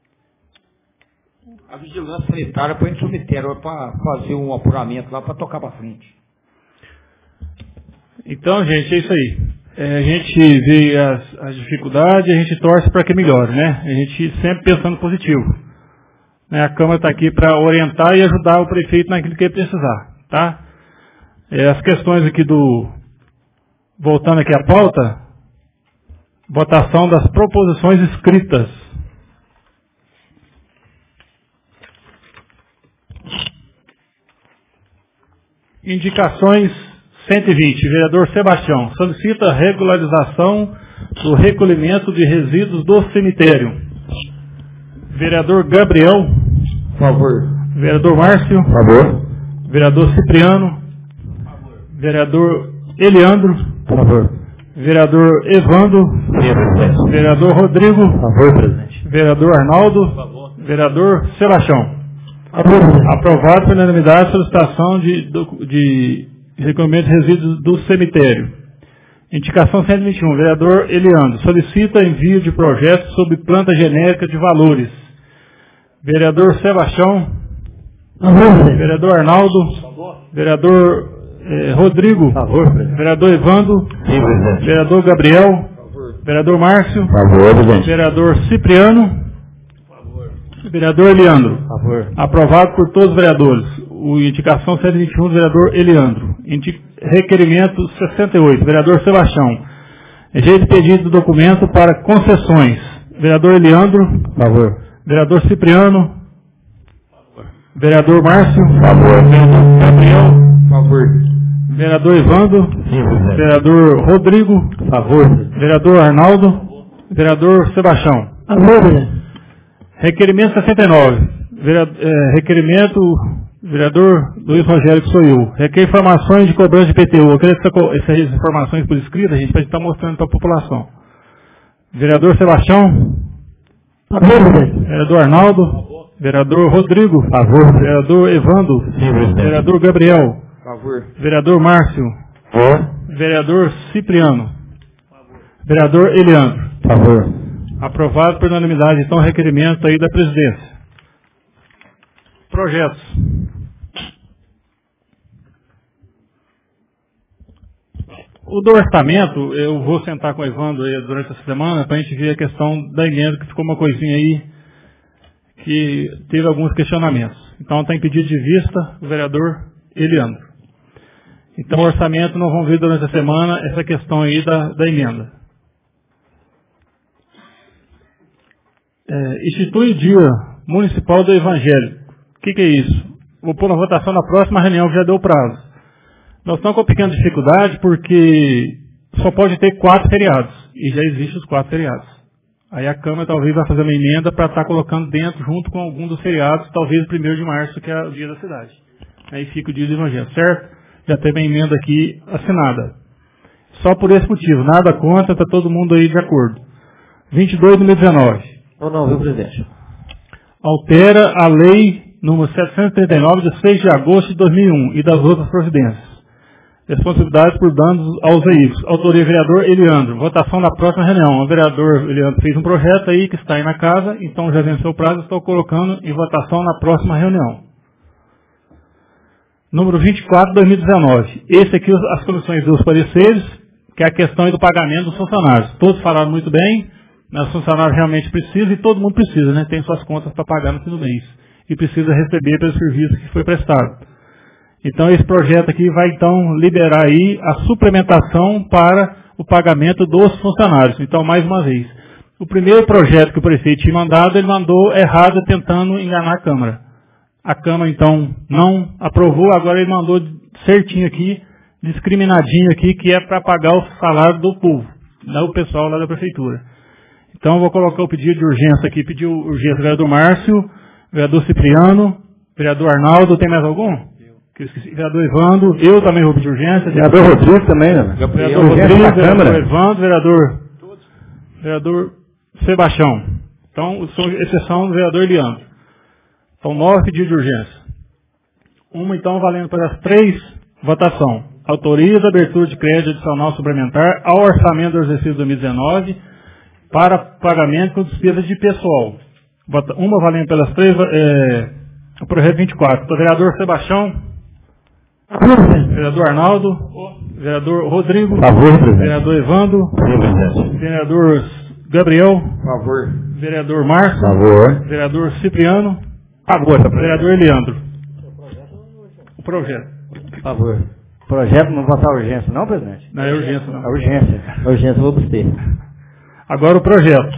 a vigilância sanitária para ir no cemitério, para fazer um apuramento lá, para tocar para frente. Então, gente, é isso aí. É, a gente vê as, as dificuldades, a gente torce para que melhore, né? A gente sempre pensando positivo. Né? A Câmara está aqui para orientar e ajudar o prefeito naquilo que ele precisar, tá? É, as questões aqui do... Voltando aqui à pauta, votação das proposições escritas. Indicações cento e vinte. Vereador Sebastião solicita regularização do recolhimento de resíduos do cemitério. Vereador Gabriel. Favor. Vereador Márcio. Favor. Vereador Cipriano. Favor. Vereador Eliandro. Favor. Vereador Evando. Sim, vereador Rodrigo. Favor, presidente. Vereador Arnaldo. Favor. Vereador Sebastião. Favor. Aprovado por unanimidade a solicitação de, de recolhimento de resíduos do cemitério. Indicação cento e vinte e um. Vereador Eliandro solicita envio de projeto sobre planta genérica de valores. Vereador Sebastião. Favor. Vereador Arnaldo. Favor. Vereador eh, Rodrigo. Favor, presidente. Vereador Evando. Sim, presidente. Vereador Gabriel. Favor. Vereador Márcio. Favor, presidente. Vereador Cipriano. Favor. Vereador Eliandro. Favor. Aprovado por todos os vereadores. O indicação cento e vinte e um do vereador Eliandro. Indi requerimento sessenta e oito. Vereador Sebastião. Jeito de pedido do documento para concessões. Vereador Eliandro. Favor. Vereador Cipriano. Favor. Vereador Márcio. Favor. Vereador Gabriel. Favor. Vereador Evando. Sim, presidente. Vereador Rodrigo. Favor. Vereador Arnaldo. Favor. Vereador Sebastião. Favor. Requerimento sessenta e nove. Vereador, é, requerimento, vereador Luiz Rogério, que sou eu. Requer informações de cobrança de I P T U. Eu queria essa, essas informações por escrita, a gente, para estar mostrando para a população. Vereador Sebastião. Favor. Vereador Arnaldo. Favor. Vereador Rodrigo. Favor. Vereador Evando. Sim, presidente. Vereador Gabriel. Favor. Vereador Márcio. Favor. Vereador Cipriano. Favor. Vereador Eliandro. Favor. Aprovado por unanimidade, então, o requerimento aí da presidência. Projetos. O do orçamento, eu vou sentar com o Evandro aí durante essa semana para a gente ver a questão da emenda, que ficou uma coisinha aí que teve alguns questionamentos. Então, está em pedido de vista o vereador Eliandro. Então, o orçamento, nós vamos ver durante a semana essa questão aí da, da emenda. É, institui o Dia Municipal do Evangelho. O que, que é isso? Vou pôr na votação na próxima reunião, que já deu prazo. Nós estamos com pequena dificuldade porque só pode ter quatro feriados. E já existem os quatro feriados. Aí a Câmara talvez vai fazer uma emenda para estar colocando dentro, junto com algum dos feriados, talvez o primeiro de março, que é o dia da cidade. Aí fica o Dia do Evangelho, certo? Já teve a emenda aqui assinada. Só por esse motivo, nada contra, está todo mundo aí de acordo. vinte e dois de dois mil e dezenove. Não, não, viu, presidente? Altera a lei número setecentos e trinta e nove, de seis de agosto de dois mil e um, e das outras providências. Responsabilidade por danos aos veículos. Autoria vereador Eliandro. Votação na próxima reunião. O vereador Eliandro fez um projeto aí que está aí na casa, então já venceu o prazo, estou colocando em votação na próxima reunião. Número vinte e quatro de dois mil e dezenove. Esse aqui, as comissões dos pareceres, que é a questão aí do pagamento dos funcionários. Todos falaram muito bem, mas os funcionários realmente precisam, e todo mundo precisa, né? Tem suas contas para pagar no fim do mês. E precisa receber pelo serviço que foi prestado. Então, esse projeto aqui vai, então, liberar aí a suplementação para o pagamento dos funcionários. Então, mais uma vez, o primeiro projeto que o prefeito tinha mandado, ele mandou errado, tentando enganar a Câmara. A Câmara, então, não aprovou, agora ele mandou certinho aqui, discriminadinho aqui, que é para pagar o salário do povo, não o pessoal lá da prefeitura. Então, eu vou colocar o pedido de urgência aqui, pediu urgência do vereador Márcio, vereador Cipriano, vereador Arnaldo, tem mais algum? Que eu esqueci, vereador Evando, eu também vou pedir urgência. Vereador Rodrigo também, né? Vereador Rodrigo, vereador Evando, vereador, vereador Sebastião. Então, são exceção do vereador Leandro. Então, nove pedidos de urgência. Uma, então, valendo pelas três, votação. Autoriza a abertura de crédito adicional suplementar ao orçamento do exercício dois mil e dezenove para pagamento com despesas de pessoal. Uma valendo pelas três, é, o projeto vinte e quatro. O vereador Sebastião. Vereador Arnaldo. Vereador Rodrigo. Favor, presidente. Vereador Evandro. Presidente. Vereador Gabriel. Favor. Vereador Márcio. Favor. Vereador Cipriano. Favor, tá, vereador Eliandro. O projeto. Favor. Projeto não votar urgência, não, presidente? Não é urgência, não. É urgência. A urgência eu vou buscar. Agora o projeto.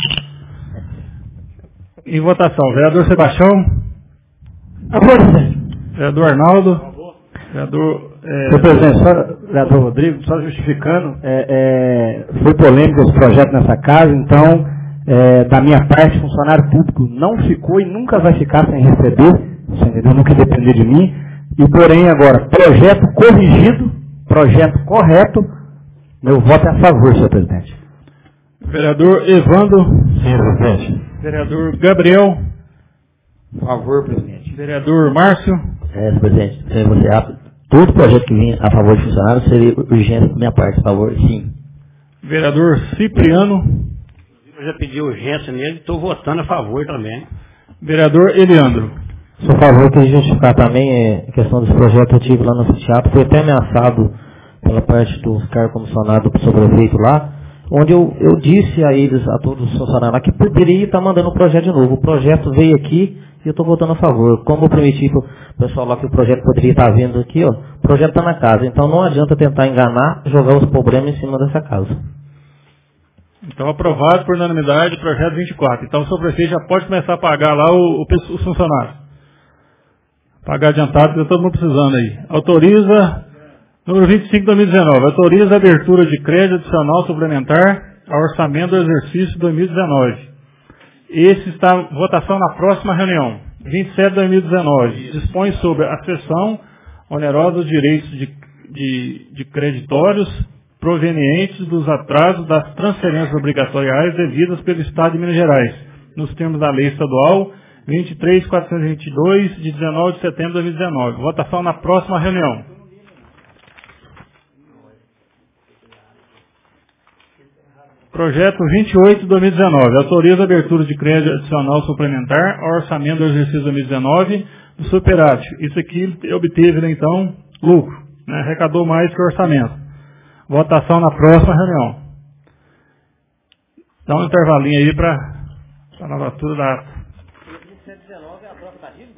Em votação. Vereador Sebastião. Favor, presidente. Vereador Arnaldo. Vereador... É... Senhor presidente, só, vereador Rodrigo, só justificando, é, é, foi polêmico esse projeto nessa casa, então, é, da minha parte, funcionário público não ficou e nunca vai ficar sem receber, você entendeu? Nunca depender de mim. E, porém, agora, projeto corrigido, projeto correto, meu voto é a favor, senhor presidente. Vereador Evandro. Senhor presidente. Vereador Gabriel. Favor, presidente. Vereador Márcio. É, senhor presidente, se você rápido. Todo projeto que vinha a favor de funcionários seria urgência da minha parte, a favor, sim. Vereador Cipriano. Eu já pedi urgência nele, estou votando a favor também. Vereador Eliandro. Sou a favor que justificar também é, a questão desse projeto que eu tive lá no teatro, foi até ameaçado pela parte dos cargos comissionados do prefeito lá, onde eu, eu disse a eles, a todos os funcionários lá, que poderia estar mandando um projeto de novo. O projeto veio aqui e eu estou votando a favor. Como eu prometi para o pessoal lá que o projeto poderia estar vindo aqui, ó, o projeto está na casa. Então não adianta tentar enganar, jogar os problemas em cima dessa casa. Então, aprovado por unanimidade o projeto vinte e quatro. Então, o senhor prefeito já pode começar a pagar lá o, o, os funcionários. Pagar adiantado, que está todo mundo precisando aí. Autoriza, número vinte e cinco de dois mil e dezenove, autoriza a abertura de crédito adicional suplementar ao orçamento do exercício dois mil e dezenove. Esse está em votação na próxima reunião. vinte e sete de dois mil e dezenove. Dispõe sobre a cessão onerosa dos direitos de, de, de creditórios provenientes dos atrasos das transferências obrigatoriais devidas pelo Estado de Minas Gerais, nos termos da Lei Estadual vinte e três mil quatrocentos e vinte e dois, de dezenove de setembro de dois mil e dezenove. Votação na próxima reunião. Projeto vinte e oito de dois mil e dezenove. Autoriza a abertura de crédito adicional suplementar ao orçamento do exercício dois mil e dezenove do superávit. Isso aqui obteve, né, então, lucro. Né, arrecadou mais que o orçamento. Votação na próxima reunião. Dá um intervalinho aí para a novatura da ata.